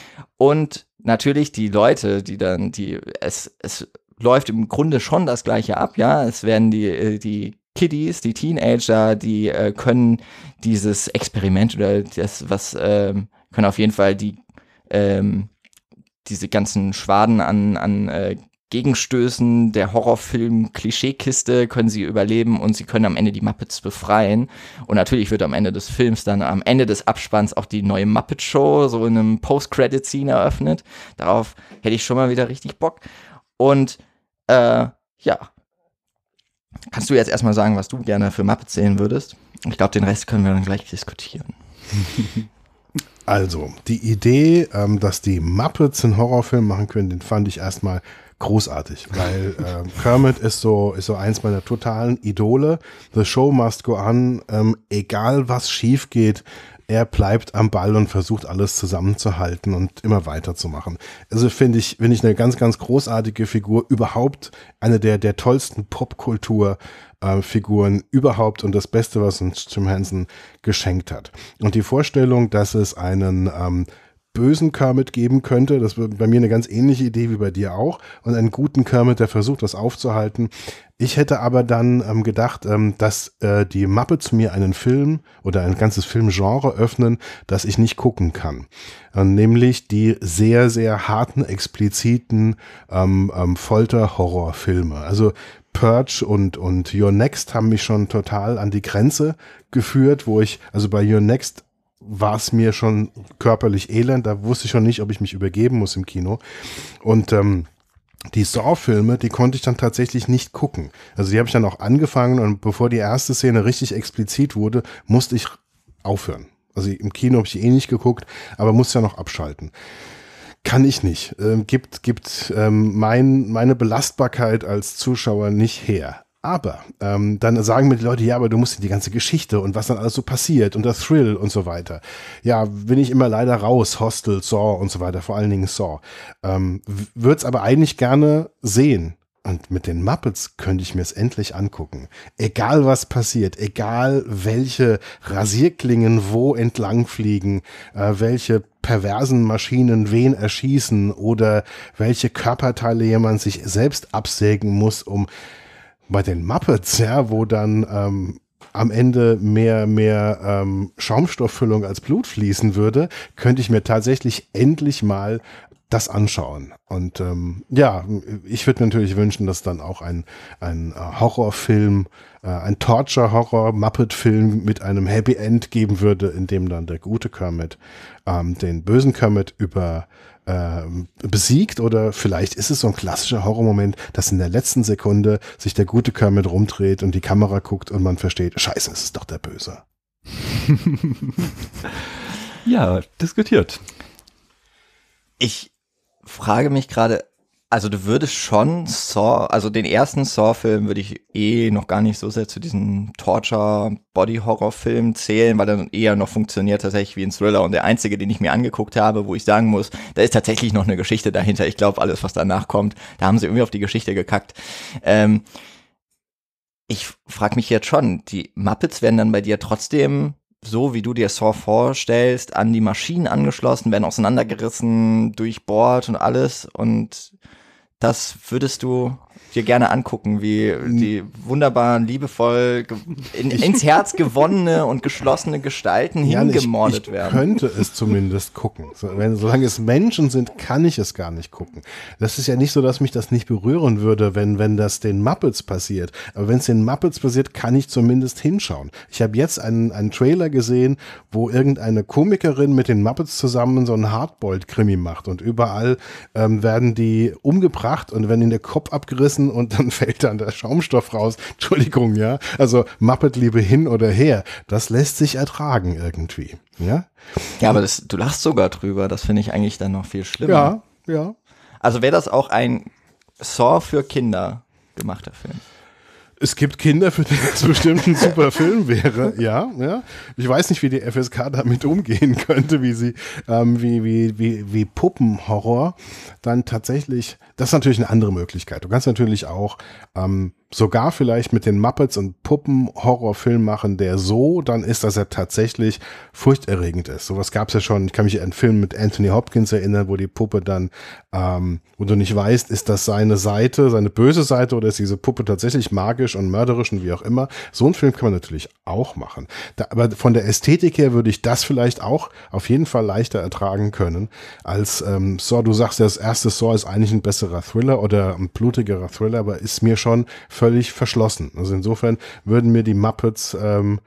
Und natürlich die Leute, die dann, die, es, es läuft im Grunde schon das Gleiche ab, ja. Es werden die, die Kiddies, die Teenager, die äh, können dieses Experiment oder das, was, ähm, können auf jeden Fall die, ähm, diese ganzen Schwaden an, an äh, Gegenstößen der Horrorfilm-Klischeekiste können sie überleben und sie können am Ende die Muppets befreien. Und natürlich wird am Ende des Films dann, am Ende des Abspanns auch die neue Muppet-Show so in einem Post-Credit-Scene eröffnet. Darauf hätte ich schon mal wieder richtig Bock. Und, äh, ja. Kannst du jetzt erstmal sagen, was du gerne für Muppets sehen würdest? Ich glaube, den Rest können wir dann gleich diskutieren. Also, die Idee, ähm, dass die Muppets einen Horrorfilm machen können, den fand ich erstmal großartig, weil ähm, Kermit ist so, ist so eins meiner totalen Idole. The show must go on, ähm, egal was schief geht, er bleibt am Ball und versucht alles zusammenzuhalten und immer weiterzumachen. Also finde ich, finde ich eine ganz, ganz großartige Figur, überhaupt eine der, der tollsten Popkultur-Figuren äh, überhaupt und das Beste, was uns Jim Henson geschenkt hat. Und die Vorstellung, dass es einen ähm, bösen Kermit geben könnte, das war bei mir eine ganz ähnliche Idee wie bei dir auch, und einen guten Kermit, der versucht, das aufzuhalten. Ich hätte aber dann ähm, gedacht, ähm, dass äh, die Muppets mir einen Film oder ein ganzes Filmgenre öffnen, das ich nicht gucken kann. Äh, nämlich die sehr, sehr harten, expliziten ähm, ähm, Folter-Horrorfilme. Also Purge und, und Your Next haben mich schon total an die Grenze geführt, wo ich, also bei Your Next war es mir schon körperlich elend, da wusste ich schon nicht, ob ich mich übergeben muss im Kino. Und ähm, die Saw-Filme, die konnte ich dann tatsächlich nicht gucken. Also die habe ich dann auch angefangen und bevor die erste Szene richtig explizit wurde, musste ich aufhören. Also im Kino habe ich die eh nicht geguckt, aber musste ja noch abschalten. Kann ich nicht. Ähm, gibt gibt ähm, mein, meine Belastbarkeit als Zuschauer nicht her. Aber ähm, dann sagen mir die Leute, ja, aber du musst die ganze Geschichte und was dann alles so passiert und der Thrill und so weiter. Ja, bin ich immer leider raus, Hostel, Saw und so weiter, vor allen Dingen Saw. Ähm, würde es aber eigentlich gerne sehen. Und mit den Muppets könnte ich mir es endlich angucken. Egal was passiert, egal welche Rasierklingen wo entlang fliegen, äh, welche perversen Maschinen wen erschießen oder welche Körperteile jemand sich selbst absägen muss, um bei den Muppets, ja, wo dann ähm, am Ende mehr, mehr ähm, Schaumstofffüllung als Blut fließen würde, könnte ich mir tatsächlich endlich mal das anschauen. Und ähm, ja, ich würde mir natürlich wünschen, dass dann auch ein, ein Horrorfilm, äh, ein Torture-Horror-Muppet-Film mit einem Happy End geben würde, in dem dann der gute Kermit ähm, den bösen Kermit über besiegt, oder vielleicht ist es so ein klassischer Horrormoment, dass in der letzten Sekunde sich der gute Kermit rumdreht und die Kamera guckt und man versteht, scheiße, es ist doch der Böse. Ja, diskutiert. Ich frage mich gerade, also du würdest schon Saw, also den ersten Saw-Film würde ich eh noch gar nicht so sehr zu diesen Torture-Body-Horror-Filmen zählen, weil er dann eher noch funktioniert tatsächlich wie ein Thriller. Und der einzige, den ich mir angeguckt habe, wo ich sagen muss, da ist tatsächlich noch eine Geschichte dahinter. Ich glaube, alles, was danach kommt, da haben sie irgendwie auf die Geschichte gekackt. Ähm, ich frage mich jetzt schon, die Muppets werden dann bei dir trotzdem, so wie du dir Saw vorstellst, an die Maschinen angeschlossen, werden auseinandergerissen, durchbohrt und alles. Und das würdest du dir gerne angucken, wie die wunderbaren, liebevoll ge- in, ins Herz gewonnene und geschlossene Gestalten Ja, hingemordet ich, ich werden. könnte es zumindest gucken. So, wenn, solange es Menschen sind, kann ich es gar nicht gucken. Das ist ja nicht so, dass mich das nicht berühren würde, wenn, wenn das den Muppets passiert. Aber wenn es den Muppets passiert, kann ich zumindest hinschauen. Ich habe jetzt einen, einen Trailer gesehen, wo irgendeine Komikerin mit den Muppets zusammen so einen Hardboiled-Krimi macht. Und überall ähm, werden die umgebracht und werden ihnen der Kopf abgerissen und dann fällt dann der Schaumstoff raus. Entschuldigung, ja. Also Muppet-Liebe hin oder her, das lässt sich ertragen irgendwie. Ja, Ja, aber das, du lachst sogar drüber. Das finde ich eigentlich dann noch viel schlimmer. ja, ja. Also wäre das auch ein Saw für Kinder gemachter Film? Es gibt Kinder, für die das bestimmt ein super Film wäre, ja, ja. Ich weiß nicht, wie die F S K damit umgehen könnte, wie sie, ähm, wie, wie, wie, wie Puppenhorror dann tatsächlich, das ist natürlich eine andere Möglichkeit. Du kannst natürlich auch ähm, sogar vielleicht mit den Muppets und Puppen-Horrorfilm machen, der so dann ist, dass er tatsächlich furchterregend ist. Sowas gab es ja schon. Ich kann mich an einen Film mit Anthony Hopkins erinnern, wo die Puppe dann, ähm, wo du nicht weißt, ist das seine Seite, seine böse Seite oder ist diese Puppe tatsächlich magisch und mörderisch und wie auch immer. So einen Film kann man natürlich auch machen. Da, aber von der Ästhetik her würde ich das vielleicht auch auf jeden Fall leichter ertragen können als ähm, Saw. Du sagst ja, das erste Saw ist eigentlich ein besserer Thriller oder ein blutigerer Thriller, aber ist mir schon völlig verschlossen. Also insofern würden mir die Muppets, ähm,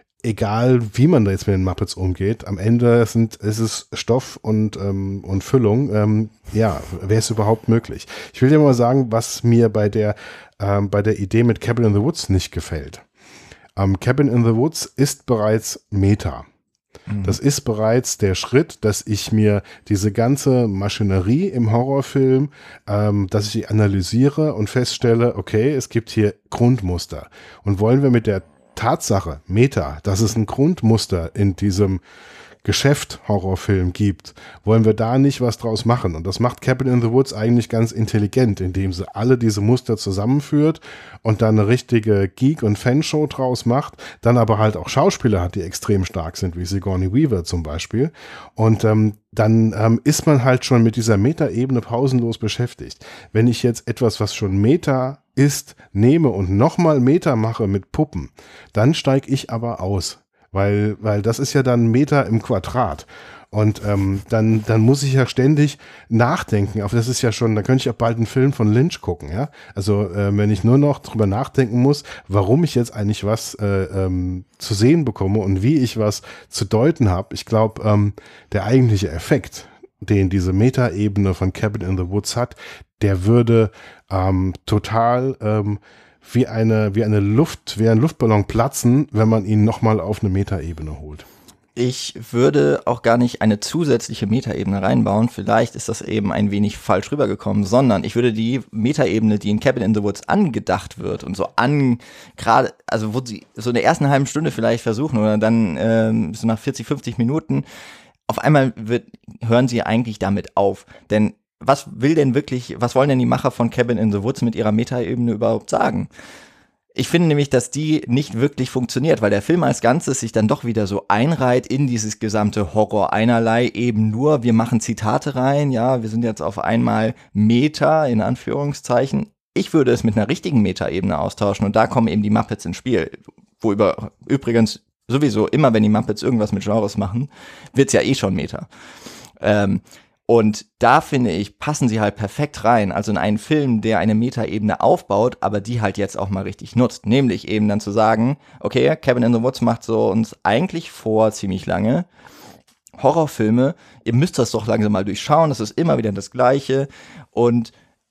egal wie man da jetzt mit den Muppets umgeht, am Ende sind, ist es Stoff und, ähm, und Füllung. Ähm, ja, wäre es überhaupt möglich. Ich will dir mal sagen, was mir bei der, ähm, bei der Idee mit Cabin in the Woods nicht gefällt. Ähm, Cabin in the Woods ist bereits Meta. Das ist bereits der Schritt, dass ich mir diese ganze Maschinerie im Horrorfilm, ähm, dass ich die analysiere und feststelle, okay, es gibt hier Grundmuster. Und wollen wir mit der Tatsache, Meta, dass es ein Grundmuster in diesem Geschäft Horrorfilm gibt, wollen wir da nicht was draus machen. Und das macht Cabin in the Woods eigentlich ganz intelligent, indem sie alle diese Muster zusammenführt und dann eine richtige Geek- und Fanshow draus macht, dann aber halt auch Schauspieler hat, die extrem stark sind, wie Sigourney Weaver zum Beispiel. Und ähm, dann ähm, ist man halt schon mit dieser Meta-Ebene pausenlos beschäftigt. Wenn ich jetzt etwas, was schon Meta ist, nehme und nochmal Meta mache mit Puppen, dann steige ich aber aus. Weil, weil das ist ja dann Meta im Quadrat. Und ähm, dann, dann muss ich ja ständig nachdenken. Auf das ist ja schon, da könnte ich auch bald einen Film von Lynch gucken, ja. Also äh, wenn ich nur noch drüber nachdenken muss, warum ich jetzt eigentlich was äh, ähm, zu sehen bekomme und wie ich was zu deuten habe. Ich glaube, ähm, der eigentliche Effekt, den diese Meta-Ebene von Cabin in the Woods hat, der würde ähm, total ähm, wie eine, wie eine Luft, wie ein Luftballon platzen, wenn man ihn nochmal auf eine Metaebene holt. Ich würde auch gar nicht eine zusätzliche Metaebene reinbauen. Vielleicht ist das eben ein wenig falsch rübergekommen, sondern ich würde die Metaebene, die in Cabin in the Woods angedacht wird und so an, gerade, also wo sie so in der ersten halben Stunde vielleicht versuchen oder dann ähm, so nach vierzig, fünfzig Minuten, auf einmal wird, hören sie eigentlich damit auf. Denn was will denn wirklich, was wollen denn die Macher von Cabin in the Woods mit ihrer Metaebene überhaupt sagen? Ich finde nämlich, dass die nicht wirklich funktioniert, weil der Film als Ganzes sich dann doch wieder so einreiht in dieses gesamte Horror einerlei, eben nur, wir machen Zitate rein, ja, wir sind jetzt auf einmal Meta, in Anführungszeichen. Ich würde es mit einer richtigen Metaebene austauschen und da kommen eben die Muppets ins Spiel, wo über, übrigens sowieso immer, wenn die Muppets irgendwas mit Genres machen, wird's ja eh schon Meta. Ähm, Und da, finde ich, passen sie halt perfekt rein. Also in einen Film, der eine Metaebene aufbaut, aber die halt jetzt auch mal richtig nutzt. Nämlich eben dann zu sagen, okay, Cabin in the Woods macht so uns eigentlich vor ziemlich lange Horrorfilme. Ihr müsst das doch langsam mal durchschauen. Das ist immer wieder das Gleiche. Und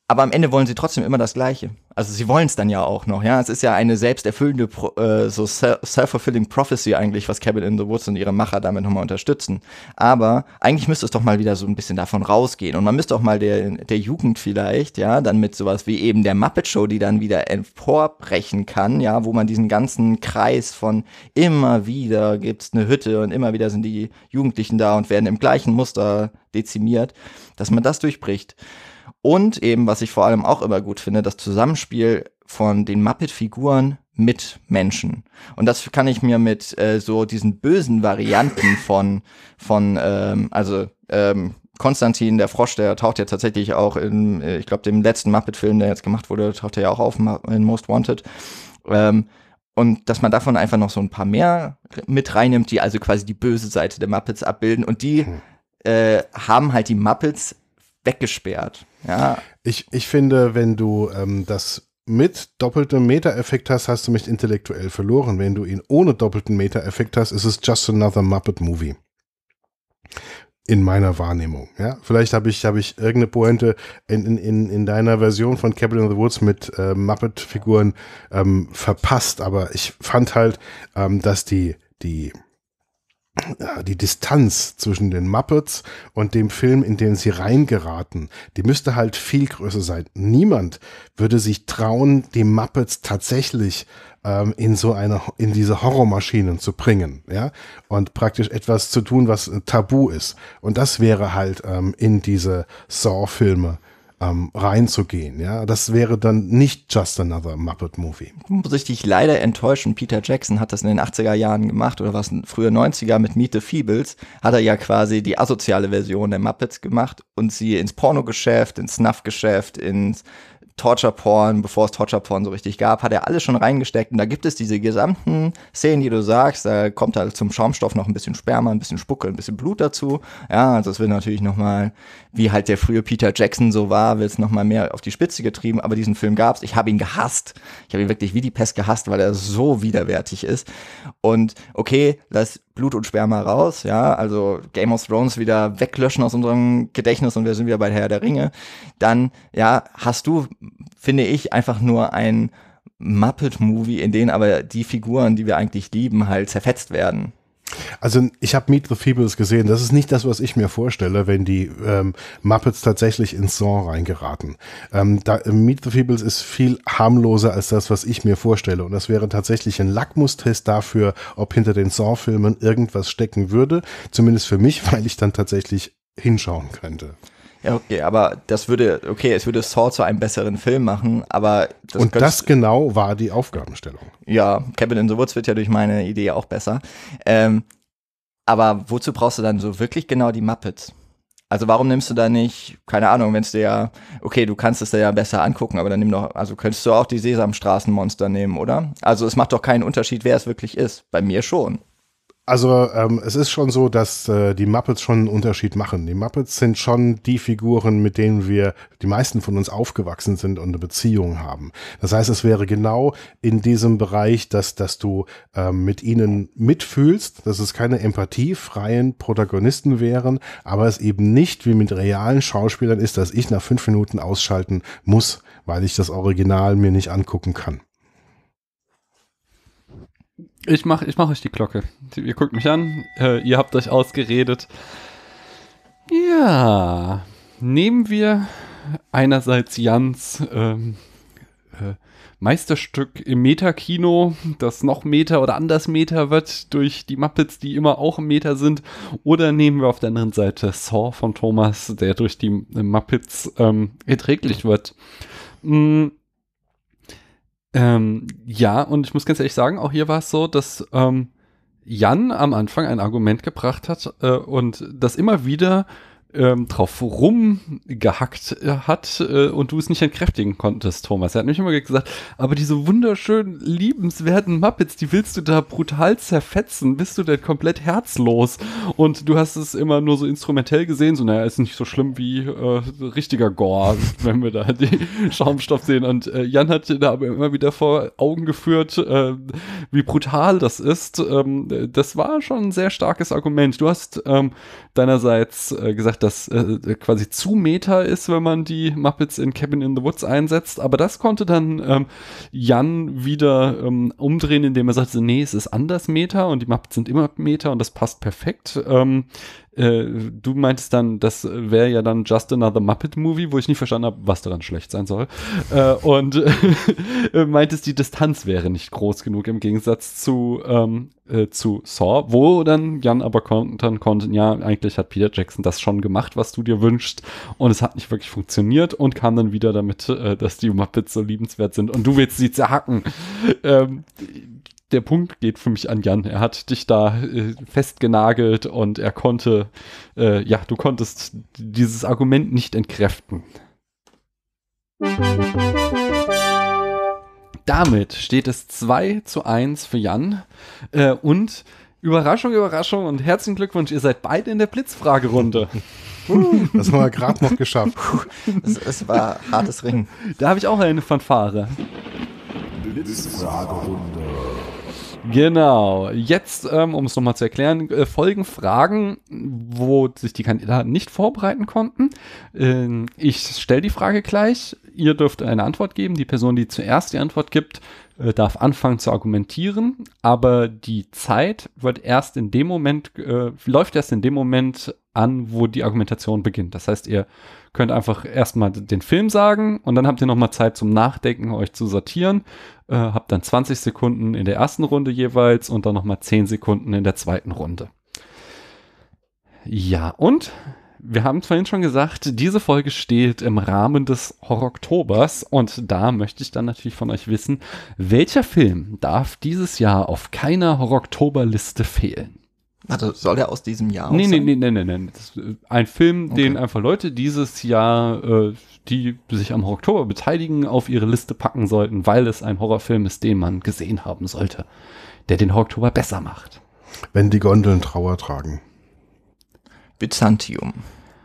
aber am Ende wollen sie trotzdem immer das Gleiche. Also sie wollen es dann ja auch noch, ja. Es ist ja eine selbsterfüllende, äh, so self-fulfilling prophecy eigentlich, was Cabin in the Woods und ihre Macher damit nochmal unterstützen. Aber eigentlich müsste es doch mal wieder so ein bisschen davon rausgehen. Und man müsste auch mal der, der Jugend vielleicht, ja, dann mit sowas wie eben der Muppet Show, die dann wieder emporbrechen kann, ja, wo man diesen ganzen Kreis von immer wieder gibt's eine Hütte und immer wieder sind die Jugendlichen da und werden im gleichen Muster dezimiert, dass man das durchbricht. Und eben, was ich vor allem auch immer gut finde, das Zusammenspiel von den Muppet-Figuren mit Menschen. Und das kann ich mir mit äh, so diesen bösen Varianten von, von ähm, also ähm, Konstantin, der Frosch, der taucht ja tatsächlich auch in, äh, ich glaube, dem letzten Muppet-Film, der jetzt gemacht wurde, taucht er ja auch auf in Most Wanted. Ähm, und dass man davon einfach noch so ein paar mehr mit reinnimmt, die also quasi die böse Seite der Muppets abbilden. Und die hm. äh, haben halt die Muppets weggesperrt. Ja. Ich, ich finde, wenn du ähm, das mit doppeltem Meta-Effekt hast, hast du mich intellektuell verloren. Wenn du ihn ohne doppelten Meta-Effekt hast, ist es just another Muppet-Movie. In meiner Wahrnehmung. Ja, vielleicht habe ich, habe ich irgendeine Pointe in, in, in, in deiner Version von Cabin in the Woods mit äh, Muppet-Figuren ähm, verpasst, aber ich fand halt, ähm, dass die, die die Distanz zwischen den Muppets und dem Film, in den sie reingeraten, die müsste halt viel größer sein. Niemand würde sich trauen, die Muppets tatsächlich ähm, in so eine, in diese Horrormaschinen zu bringen, ja, und praktisch etwas zu tun, was tabu ist. Und das wäre halt ähm, in diese Saw-Filme Ähm, reinzugehen, ja, das wäre dann nicht just another Muppet-Movie. Muss ich dich leider enttäuschen, Peter Jackson hat das in den achtziger Jahren gemacht, oder was früher neunziger mit Meet the Feebles, hat er ja quasi die asoziale Version der Muppets gemacht und sie ins Pornogeschäft, ins Snuff-Geschäft, ins Torture-Porn, bevor es Torture-Porn so richtig gab, hat er alles schon reingesteckt. Und da gibt es diese gesamten Szenen, die du sagst, da kommt halt zum Schaumstoff noch ein bisschen Sperma, ein bisschen Spucke, ein bisschen Blut dazu. Ja, also es wird natürlich nochmal, wie halt der frühe Peter Jackson so war, wird es nochmal mehr auf die Spitze getrieben. Aber diesen Film gab's. Ich habe ihn gehasst. Ich habe ihn wirklich wie die Pest gehasst, weil er so widerwärtig ist. Und okay, lass Blut und Sperma raus, ja, also Game of Thrones wieder weglöschen aus unserem Gedächtnis und wir sind wieder bei Herr der Ringe. Dann, ja, hast du, finde ich, einfach nur ein Muppet-Movie, in dem aber die Figuren, die wir eigentlich lieben, halt zerfetzt werden. Also ich habe Meet the Feebles gesehen. Das ist nicht das, was ich mir vorstelle, wenn die ähm, Muppets tatsächlich ins Saw reingeraten. Ähm, da, Meet the Feebles ist viel harmloser als das, was ich mir vorstelle. Und das wäre tatsächlich ein Lackmustest dafür, ob hinter den Saw-Filmen irgendwas stecken würde. Zumindest für mich, weil ich dann tatsächlich hinschauen könnte. Ja, okay, aber das würde, okay, es würde Saw zu einem besseren Film machen, aber das Und das genau war die Aufgabenstellung. Ja, Cabin in the Woods wird ja durch meine Idee auch besser. Ähm, aber wozu brauchst du dann so wirklich genau die Muppets? Also warum nimmst du da nicht, keine Ahnung, wenn es dir ja, okay, du kannst es dir ja besser angucken, aber dann nimm doch, also könntest du auch die Sesamstraßenmonster nehmen, oder? Also es macht doch keinen Unterschied, wer es wirklich ist. Bei mir schon. Also ähm, es ist schon so, dass äh, die Muppets schon einen Unterschied machen. Die Muppets sind schon die Figuren, mit denen wir, die meisten von uns aufgewachsen sind und eine Beziehung haben. Das heißt, es wäre genau in diesem Bereich, dass, dass du ähm, mit ihnen mitfühlst, dass es keine empathiefreien Protagonisten wären, aber es eben nicht wie mit realen Schauspielern ist, dass ich nach fünf Minuten ausschalten muss, weil ich das Original mir nicht angucken kann. Ich mache ich mach euch die Glocke. Ihr guckt mich an, äh, ihr habt euch ausgeredet. Ja, nehmen wir einerseits Jans ähm, äh, Meisterstück im Metakino, das noch Meta oder anders Meta wird durch die Muppets, die immer auch im Meta sind. Oder nehmen wir auf der anderen Seite Saw von Thomas, der durch die Muppets ähm, erträglich wird. Mm. Ähm, ja, und ich muss ganz ehrlich sagen, auch hier war es so, dass ähm, Jan am Anfang ein Argument gebracht hat äh, und das immer wieder ähm, drauf rumgehackt äh, hat äh, und du es nicht entkräftigen konntest, Thomas. Er hat nämlich immer gesagt, aber diese wunderschönen, liebenswerten Muppets, die willst du da brutal zerfetzen, bist du denn komplett herzlos? Und du hast es immer nur so instrumentell gesehen, so naja, ist nicht so schlimm wie äh, richtiger Gore, wenn wir da die Schaumstoff sehen. Und äh, Jan hat da aber immer wieder vor Augen geführt, äh, wie brutal das ist. Ähm, das war schon ein sehr starkes Argument. Du hast ähm, deinerseits äh, gesagt, das äh, quasi zu Meta ist, wenn man die Muppets in Cabin in the Woods einsetzt. Aber das konnte dann ähm, Jan wieder ähm, umdrehen, indem er sagte, nee, es ist anders Meta und die Muppets sind immer Meta und das passt perfekt. Ähm, äh, du meintest dann, das wäre ja dann Just Another Muppet Movie, wo ich nicht verstanden habe, was daran schlecht sein soll. Äh, und äh, meintest, die Distanz wäre nicht groß genug im Gegensatz zu, ähm, äh, zu Saw, wo dann Jan aber kontern konnte, ja, eigentlich hat Peter Jackson das schon gemacht, was du dir wünschst und es hat nicht wirklich funktioniert und kam dann wieder damit, äh, dass die Muppets so liebenswert sind und du willst sie zerhacken. Ähm, der Punkt geht für mich an Jan. Er hat dich da äh, festgenagelt und er konnte, äh, ja, du konntest dieses Argument nicht entkräften. Damit steht es zwei zu eins für Jan. Äh, und Überraschung, Überraschung und herzlichen Glückwunsch, ihr seid beide in der Blitzfragerunde. Das haben wir gerade noch geschafft. Es, es war hartes Ringen. Da habe ich auch eine Fanfare. Blitzfragerunde. Genau. Jetzt, ähm, um es nochmal zu erklären, äh, folgen Fragen, wo sich die Kandidaten nicht vorbereiten konnten. Ähm, ich stelle die Frage gleich. Ihr dürft eine Antwort geben. Die Person, die zuerst die Antwort gibt, äh, darf anfangen zu argumentieren. Aber die Zeit wird erst in dem Moment, äh, läuft erst in dem Moment an, wo die Argumentation beginnt. Das heißt, ihr könnt einfach erstmal den Film sagen und dann habt ihr nochmal Zeit zum Nachdenken, euch zu sortieren. Äh, habt dann zwanzig Sekunden in der ersten Runde jeweils und dann nochmal zehn Sekunden in der zweiten Runde. Ja, und wir haben vorhin schon gesagt, diese Folge steht im Rahmen des Horroktobers und da möchte ich dann natürlich von euch wissen, welcher Film darf dieses Jahr auf keiner Horroktober-Liste fehlen? Warte, soll der aus diesem Jahr Nee, auch nee, sein? nee, nee, nee, nee. Das ist ein Film, Okay. den einfach Leute dieses Jahr, äh, die sich am Horroktober beteiligen, auf ihre Liste packen sollten, weil es ein Horrorfilm ist, den man gesehen haben sollte, der den Horroktober besser macht. Wenn die Gondeln Trauer tragen. Byzantium.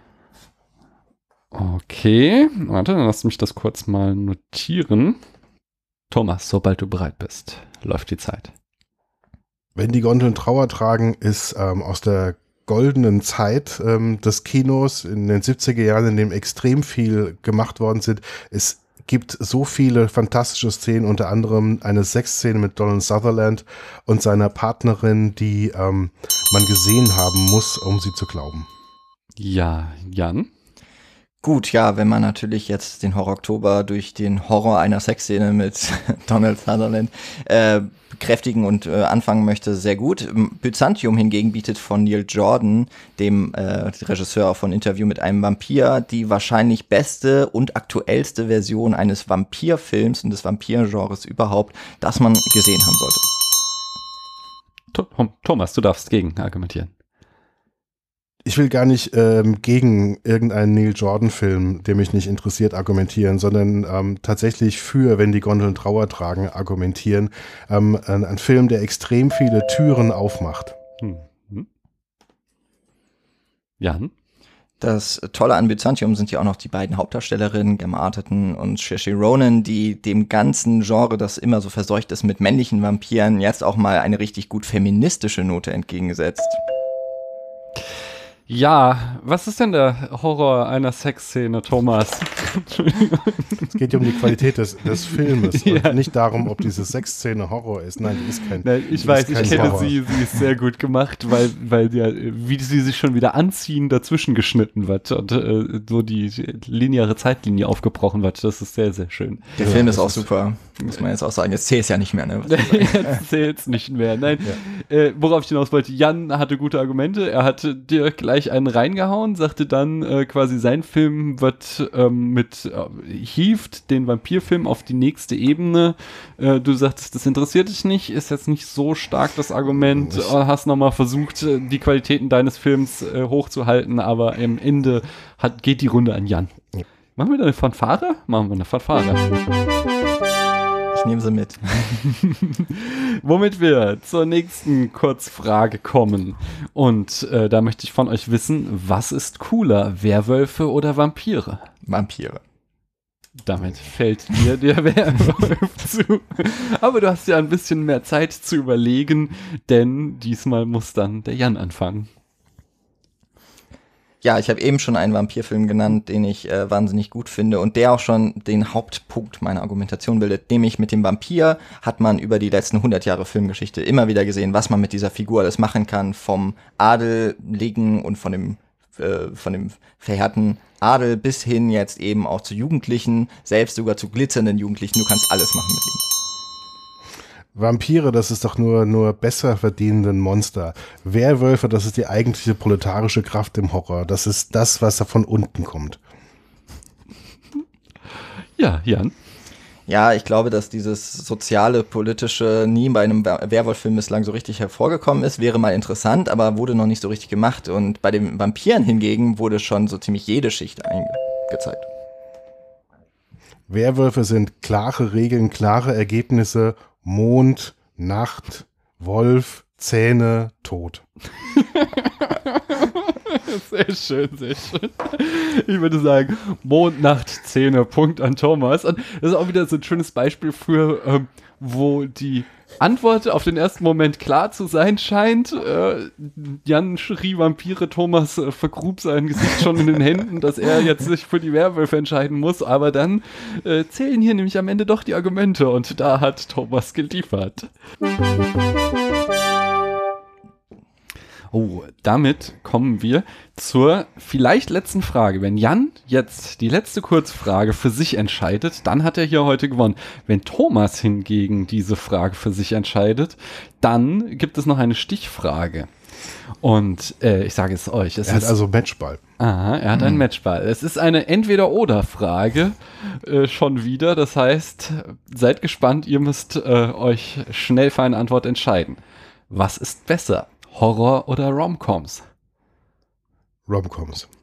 Okay, warte, dann lass mich das kurz mal notieren. Thomas, sobald du bereit bist, läuft die Zeit. Wenn die Gondeln Trauer tragen, ist ähm, aus der goldenen Zeit ähm, des Kinos in den siebziger Jahren, in dem extrem viel gemacht worden sind. Es gibt so viele fantastische Szenen, unter anderem eine Sexszene mit Donald Sutherland und seiner Partnerin, die ähm, man gesehen haben muss, um sie zu glauben. Ja, Jan? Gut, ja, wenn man natürlich jetzt den Horror-Oktober durch den Horror einer Sexszene mit Donald Sutherland äh, bekräftigen und äh, anfangen möchte, sehr gut. Byzantium hingegen bietet von Neil Jordan, dem äh, Regisseur von Interview mit einem Vampir, die wahrscheinlich beste und aktuellste Version eines Vampirfilms und des Vampirgenres überhaupt, das man gesehen haben sollte. Th- Thomas, du darfst gegen argumentieren. Ich will gar nicht ähm, gegen irgendeinen Neil Jordan-Film, der mich nicht interessiert, argumentieren, sondern ähm, tatsächlich für Wenn die Gondeln Trauer tragen, argumentieren. Ähm, ein, ein Film, der extrem viele Türen aufmacht. Hm. Hm. Jan? Das Tolle an Byzantium sind ja auch noch die beiden Hauptdarstellerinnen, Gemma Arterton und Saoirse Ronan, die dem ganzen Genre, das immer so verseucht ist mit männlichen Vampiren, jetzt auch mal eine richtig gut feministische Note entgegengesetzt. Ja, was ist denn der Horror einer Sexszene, Thomas? Es geht ja um die Qualität des, des Filmes Ja. und nicht darum, ob diese Sexszene Horror ist. Nein, die ist kein Nein, ich die weiß, ist kein ich kenne Horror. sie, sie ist sehr gut gemacht, weil, weil ja, wie sie sich schon wieder anziehen, dazwischen geschnitten wird und äh, so die lineare Zeitlinie aufgebrochen wird. Das ist sehr, sehr schön. Der Ja, Film ist das auch ist- super, muss man jetzt auch sagen. Jetzt zählt es ja nicht mehr, ne? Was ich sage. Jetzt zählt's nicht mehr. Nein, äh, worauf ich hinaus wollte, Jan hatte gute Argumente. Er hat dir gleich einen reingehauen, sagte dann äh, quasi, sein Film wird ähm, mit äh, hieft den Vampirfilm auf die nächste Ebene. Äh, du sagtest, das interessiert dich nicht, ist jetzt nicht so stark das Argument. Ich- Äh, hast nochmal versucht, äh, die Qualitäten deines Films äh, hochzuhalten, aber am Ende hat, geht die Runde an Jan. Ja. Machen wir da eine Fanfare? Machen wir eine Fanfare. Ich nehme sie mit. Womit wir zur nächsten Kurzfrage kommen. Und äh, da möchte ich von euch wissen, was ist cooler, Werwölfe oder Vampire? Vampire. Damit fällt dir der Werwolf zu. Aber du hast ja ein bisschen mehr Zeit zu überlegen, denn diesmal muss dann der Jan anfangen. Ja, ich habe eben schon einen Vampirfilm genannt, den ich äh, wahnsinnig gut finde und der auch schon den Hauptpunkt meiner Argumentation bildet. Nämlich mit dem Vampir hat man über die letzten hundert Jahre Filmgeschichte immer wieder gesehen, was man mit dieser Figur alles machen kann. Vom Adeligen und von dem, äh, von dem verheerten Adel bis hin jetzt eben auch zu Jugendlichen, selbst sogar zu glitzernden Jugendlichen. Du kannst alles machen mit ihm. Vampire, das ist doch nur, nur besser verdienenden Monster. Werwölfe, das ist die eigentliche proletarische Kraft im Horror. Das ist das, was da von unten kommt. Ja, Jan. Ja, ich glaube, dass dieses soziale, politische nie bei einem Werwolf-Film bislang so richtig hervorgekommen ist. Wäre mal interessant, aber wurde noch nicht so richtig gemacht. Und bei den Vampiren hingegen wurde schon so ziemlich jede Schicht eingezeigt. Werwölfe sind klare Regeln, klare Ergebnisse. Mond, Nacht, Wolf, Zähne, Tod. Sehr schön, sehr schön. Ich würde sagen, Mond, Nacht, Zähne, Punkt an Thomas. Und das ist auch wieder so ein schönes Beispiel für, ähm, wo die Antwort auf den ersten Moment klar zu sein scheint. Äh, Jan schrie Vampire, Thomas äh, vergrub sein Gesicht schon in den Händen, dass er jetzt sich für die Werwölfe entscheiden muss. Aber dann äh, zählen hier nämlich am Ende doch die Argumente und da hat Thomas geliefert. Oh, damit kommen wir zur vielleicht letzten Frage. Wenn Jan jetzt die letzte Kurzfrage für sich entscheidet, dann hat er hier heute gewonnen. Wenn Thomas hingegen diese Frage für sich entscheidet, dann gibt es noch eine Stichfrage. Und äh, ich sage es euch. Es er hat ist, also Matchball. Aha, er hat einen Matchball. Es ist eine Entweder-Oder-Frage äh, schon wieder. Das heißt, seid gespannt, ihr müsst äh, euch schnell für eine Antwort entscheiden. Was ist besser? Horror oder Romcoms? Romcoms.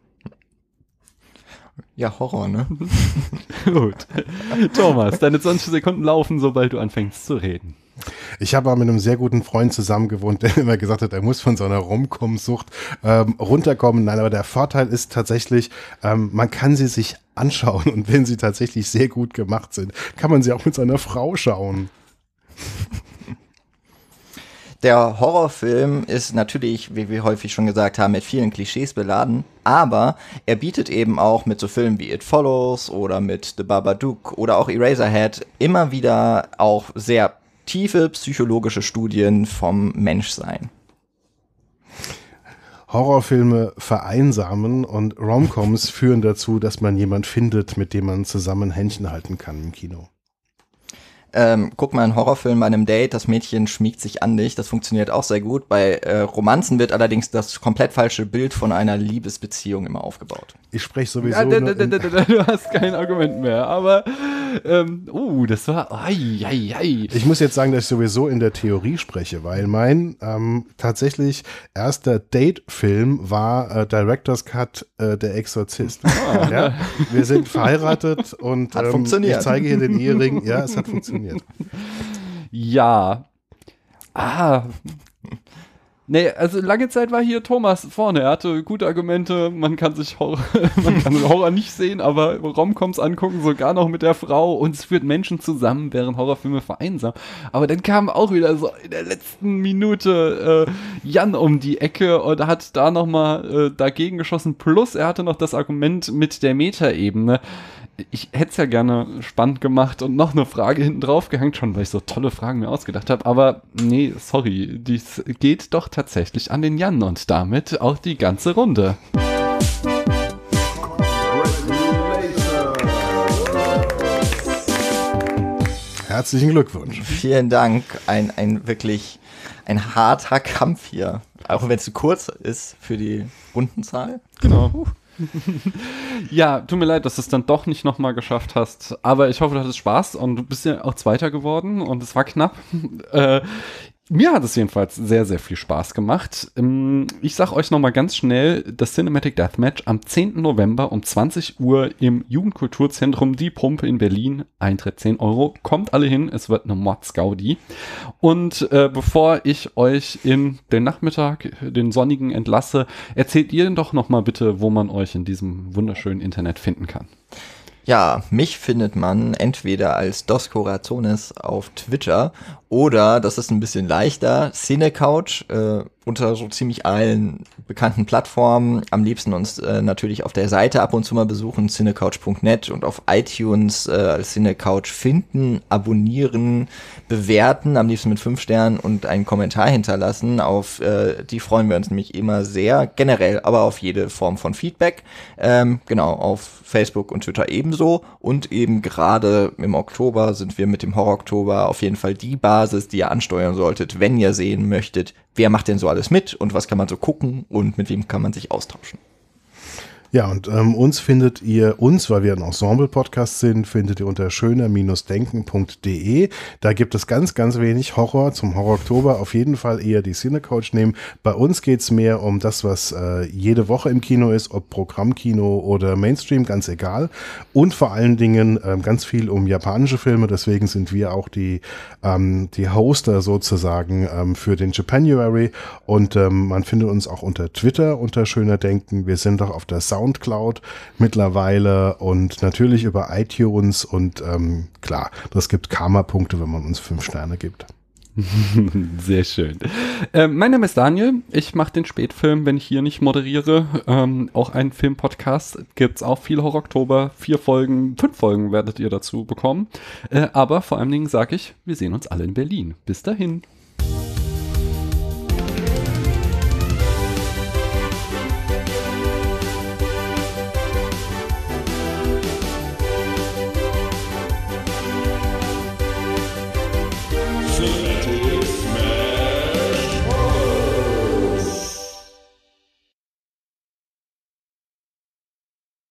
Ja, Horror, ne? Gut. Thomas, deine zwanzig Sekunden laufen, sobald du anfängst zu reden. Ich habe mal mit einem sehr guten Freund zusammen gewohnt, der immer gesagt hat, er muss von so einer Romcom-Sucht ähm, runterkommen. Nein, aber der Vorteil ist tatsächlich, ähm, man kann sie sich anschauen und wenn sie tatsächlich sehr gut gemacht sind, kann man sie auch mit seiner Frau schauen. Der Horrorfilm ist natürlich, wie wir häufig schon gesagt haben, mit vielen Klischees beladen, aber er bietet eben auch mit so Filmen wie It Follows oder mit The Babadook oder auch Eraserhead immer wieder auch sehr tiefe psychologische Studien vom Menschsein. Horrorfilme vereinsamen und Romcoms führen dazu, dass man jemand findet, mit dem man zusammen Händchen halten kann im Kino. Ähm, guck mal einen Horrorfilm bei einem Date, das Mädchen schmiegt sich an dich, das funktioniert auch sehr gut. Bei äh, Romanzen wird allerdings das komplett falsche Bild von einer Liebesbeziehung immer aufgebaut. Ich spreche sowieso Ja, da, nur da, da, da, da, du hast kein Argument mehr, aber ähm, oh, das war ai, ai, ai. Ich muss jetzt sagen, dass ich sowieso in der Theorie spreche, weil mein ähm, tatsächlich erster Date-Film war äh, Director's Cut, äh, Der Exorzist. Ah. Ja? Wir sind verheiratet und Hat ähm, funktioniert. ich zeige hier den Ehering. Ja, es hat funktioniert. Ja. Ah. Nee, also lange Zeit war hier Thomas vorne. Er hatte gute Argumente. Man kann sich Horror, man kann Horror nicht sehen, aber Romcoms angucken, sogar noch mit der Frau. Und es führt Menschen zusammen, während Horrorfilme vereinsamen. Aber dann kam auch wieder so in der letzten Minute äh, Jan um die Ecke und hat da nochmal äh, dagegen geschossen. Plus er hatte noch das Argument mit der Metaebene. Ich hätte es ja gerne spannend gemacht und noch eine Frage hinten drauf gehängt, schon weil ich so tolle Fragen mir ausgedacht habe. Aber nee, sorry, dies geht doch tatsächlich an den Jan und damit auch die ganze Runde. Herzlichen Glückwunsch. Vielen Dank, ein, ein wirklich ein harter Kampf hier. Auch wenn es zu kurz ist für die Rundenzahl. Genau. Ja, tut mir leid, dass du es dann doch nicht nochmal geschafft hast, aber ich hoffe, du hattest Spaß und du bist ja auch Zweiter geworden und es war knapp. Äh, mir hat es jedenfalls sehr, sehr viel Spaß gemacht. Ich sag euch nochmal ganz schnell, das Cinematic Deathmatch am zehnten November um zwanzig Uhr im Jugendkulturzentrum Die Pumpe in Berlin. Eintritt zehn Euro. Kommt alle hin, es wird eine Mordsgaudi. Und äh, bevor ich euch in den Nachmittag, den sonnigen, entlasse, erzählt ihr denn doch nochmal bitte, wo man euch in diesem wunderschönen Internet finden kann. Ja, mich findet man entweder als Dos Corazones auf Twitter oder, das ist ein bisschen leichter, Cinecouch, äh, unter so ziemlich allen bekannten Plattformen. Am liebsten uns äh, natürlich auf der Seite ab und zu mal besuchen, cinecouch punkt net, und auf iTunes äh, als Cinecouch finden, abonnieren, bewerten, am liebsten mit fünf Sternen und einen Kommentar hinterlassen. Auf äh, die freuen wir uns nämlich immer sehr, generell, aber auf jede Form von Feedback. Ähm, genau, auf Facebook und Twitter ebenso. Und eben gerade im Oktober sind wir mit dem Horror-Oktober auf jeden Fall die Basis, die ihr ansteuern solltet, wenn ihr sehen möchtet, wer macht denn so alles mit und was kann man so gucken und mit wem kann man sich austauschen. Ja, und ähm, uns findet ihr, uns, weil wir ein Ensemble-Podcast sind, findet ihr unter schöner denken punkt de. Da gibt es ganz, ganz wenig Horror zum Horror-Oktober. Auf jeden Fall eher die Cinecouch nehmen. Bei uns geht es mehr um das, was äh, jede Woche im Kino ist, ob Programmkino oder Mainstream, ganz egal. Und vor allen Dingen ähm, ganz viel um japanische Filme. Deswegen sind wir auch die, ähm, die Hoster sozusagen ähm, für den Japanuary. Und ähm, man findet uns auch unter Twitter unter schöner denken. Wir sind auch auf der Soundcloud mittlerweile und natürlich über iTunes und ähm, klar, das gibt Karma-Punkte, wenn man uns fünf Sterne gibt. Sehr schön. Äh, mein Name ist Daniel. Ich mache den Spätfilm, wenn ich hier nicht moderiere. Ähm, auch einen Filmpodcast. Gibt's auch viel Horror-Oktober. Vier Folgen, fünf Folgen werdet ihr dazu bekommen. Äh, aber vor allen Dingen sage ich, wir sehen uns alle in Berlin. Bis dahin.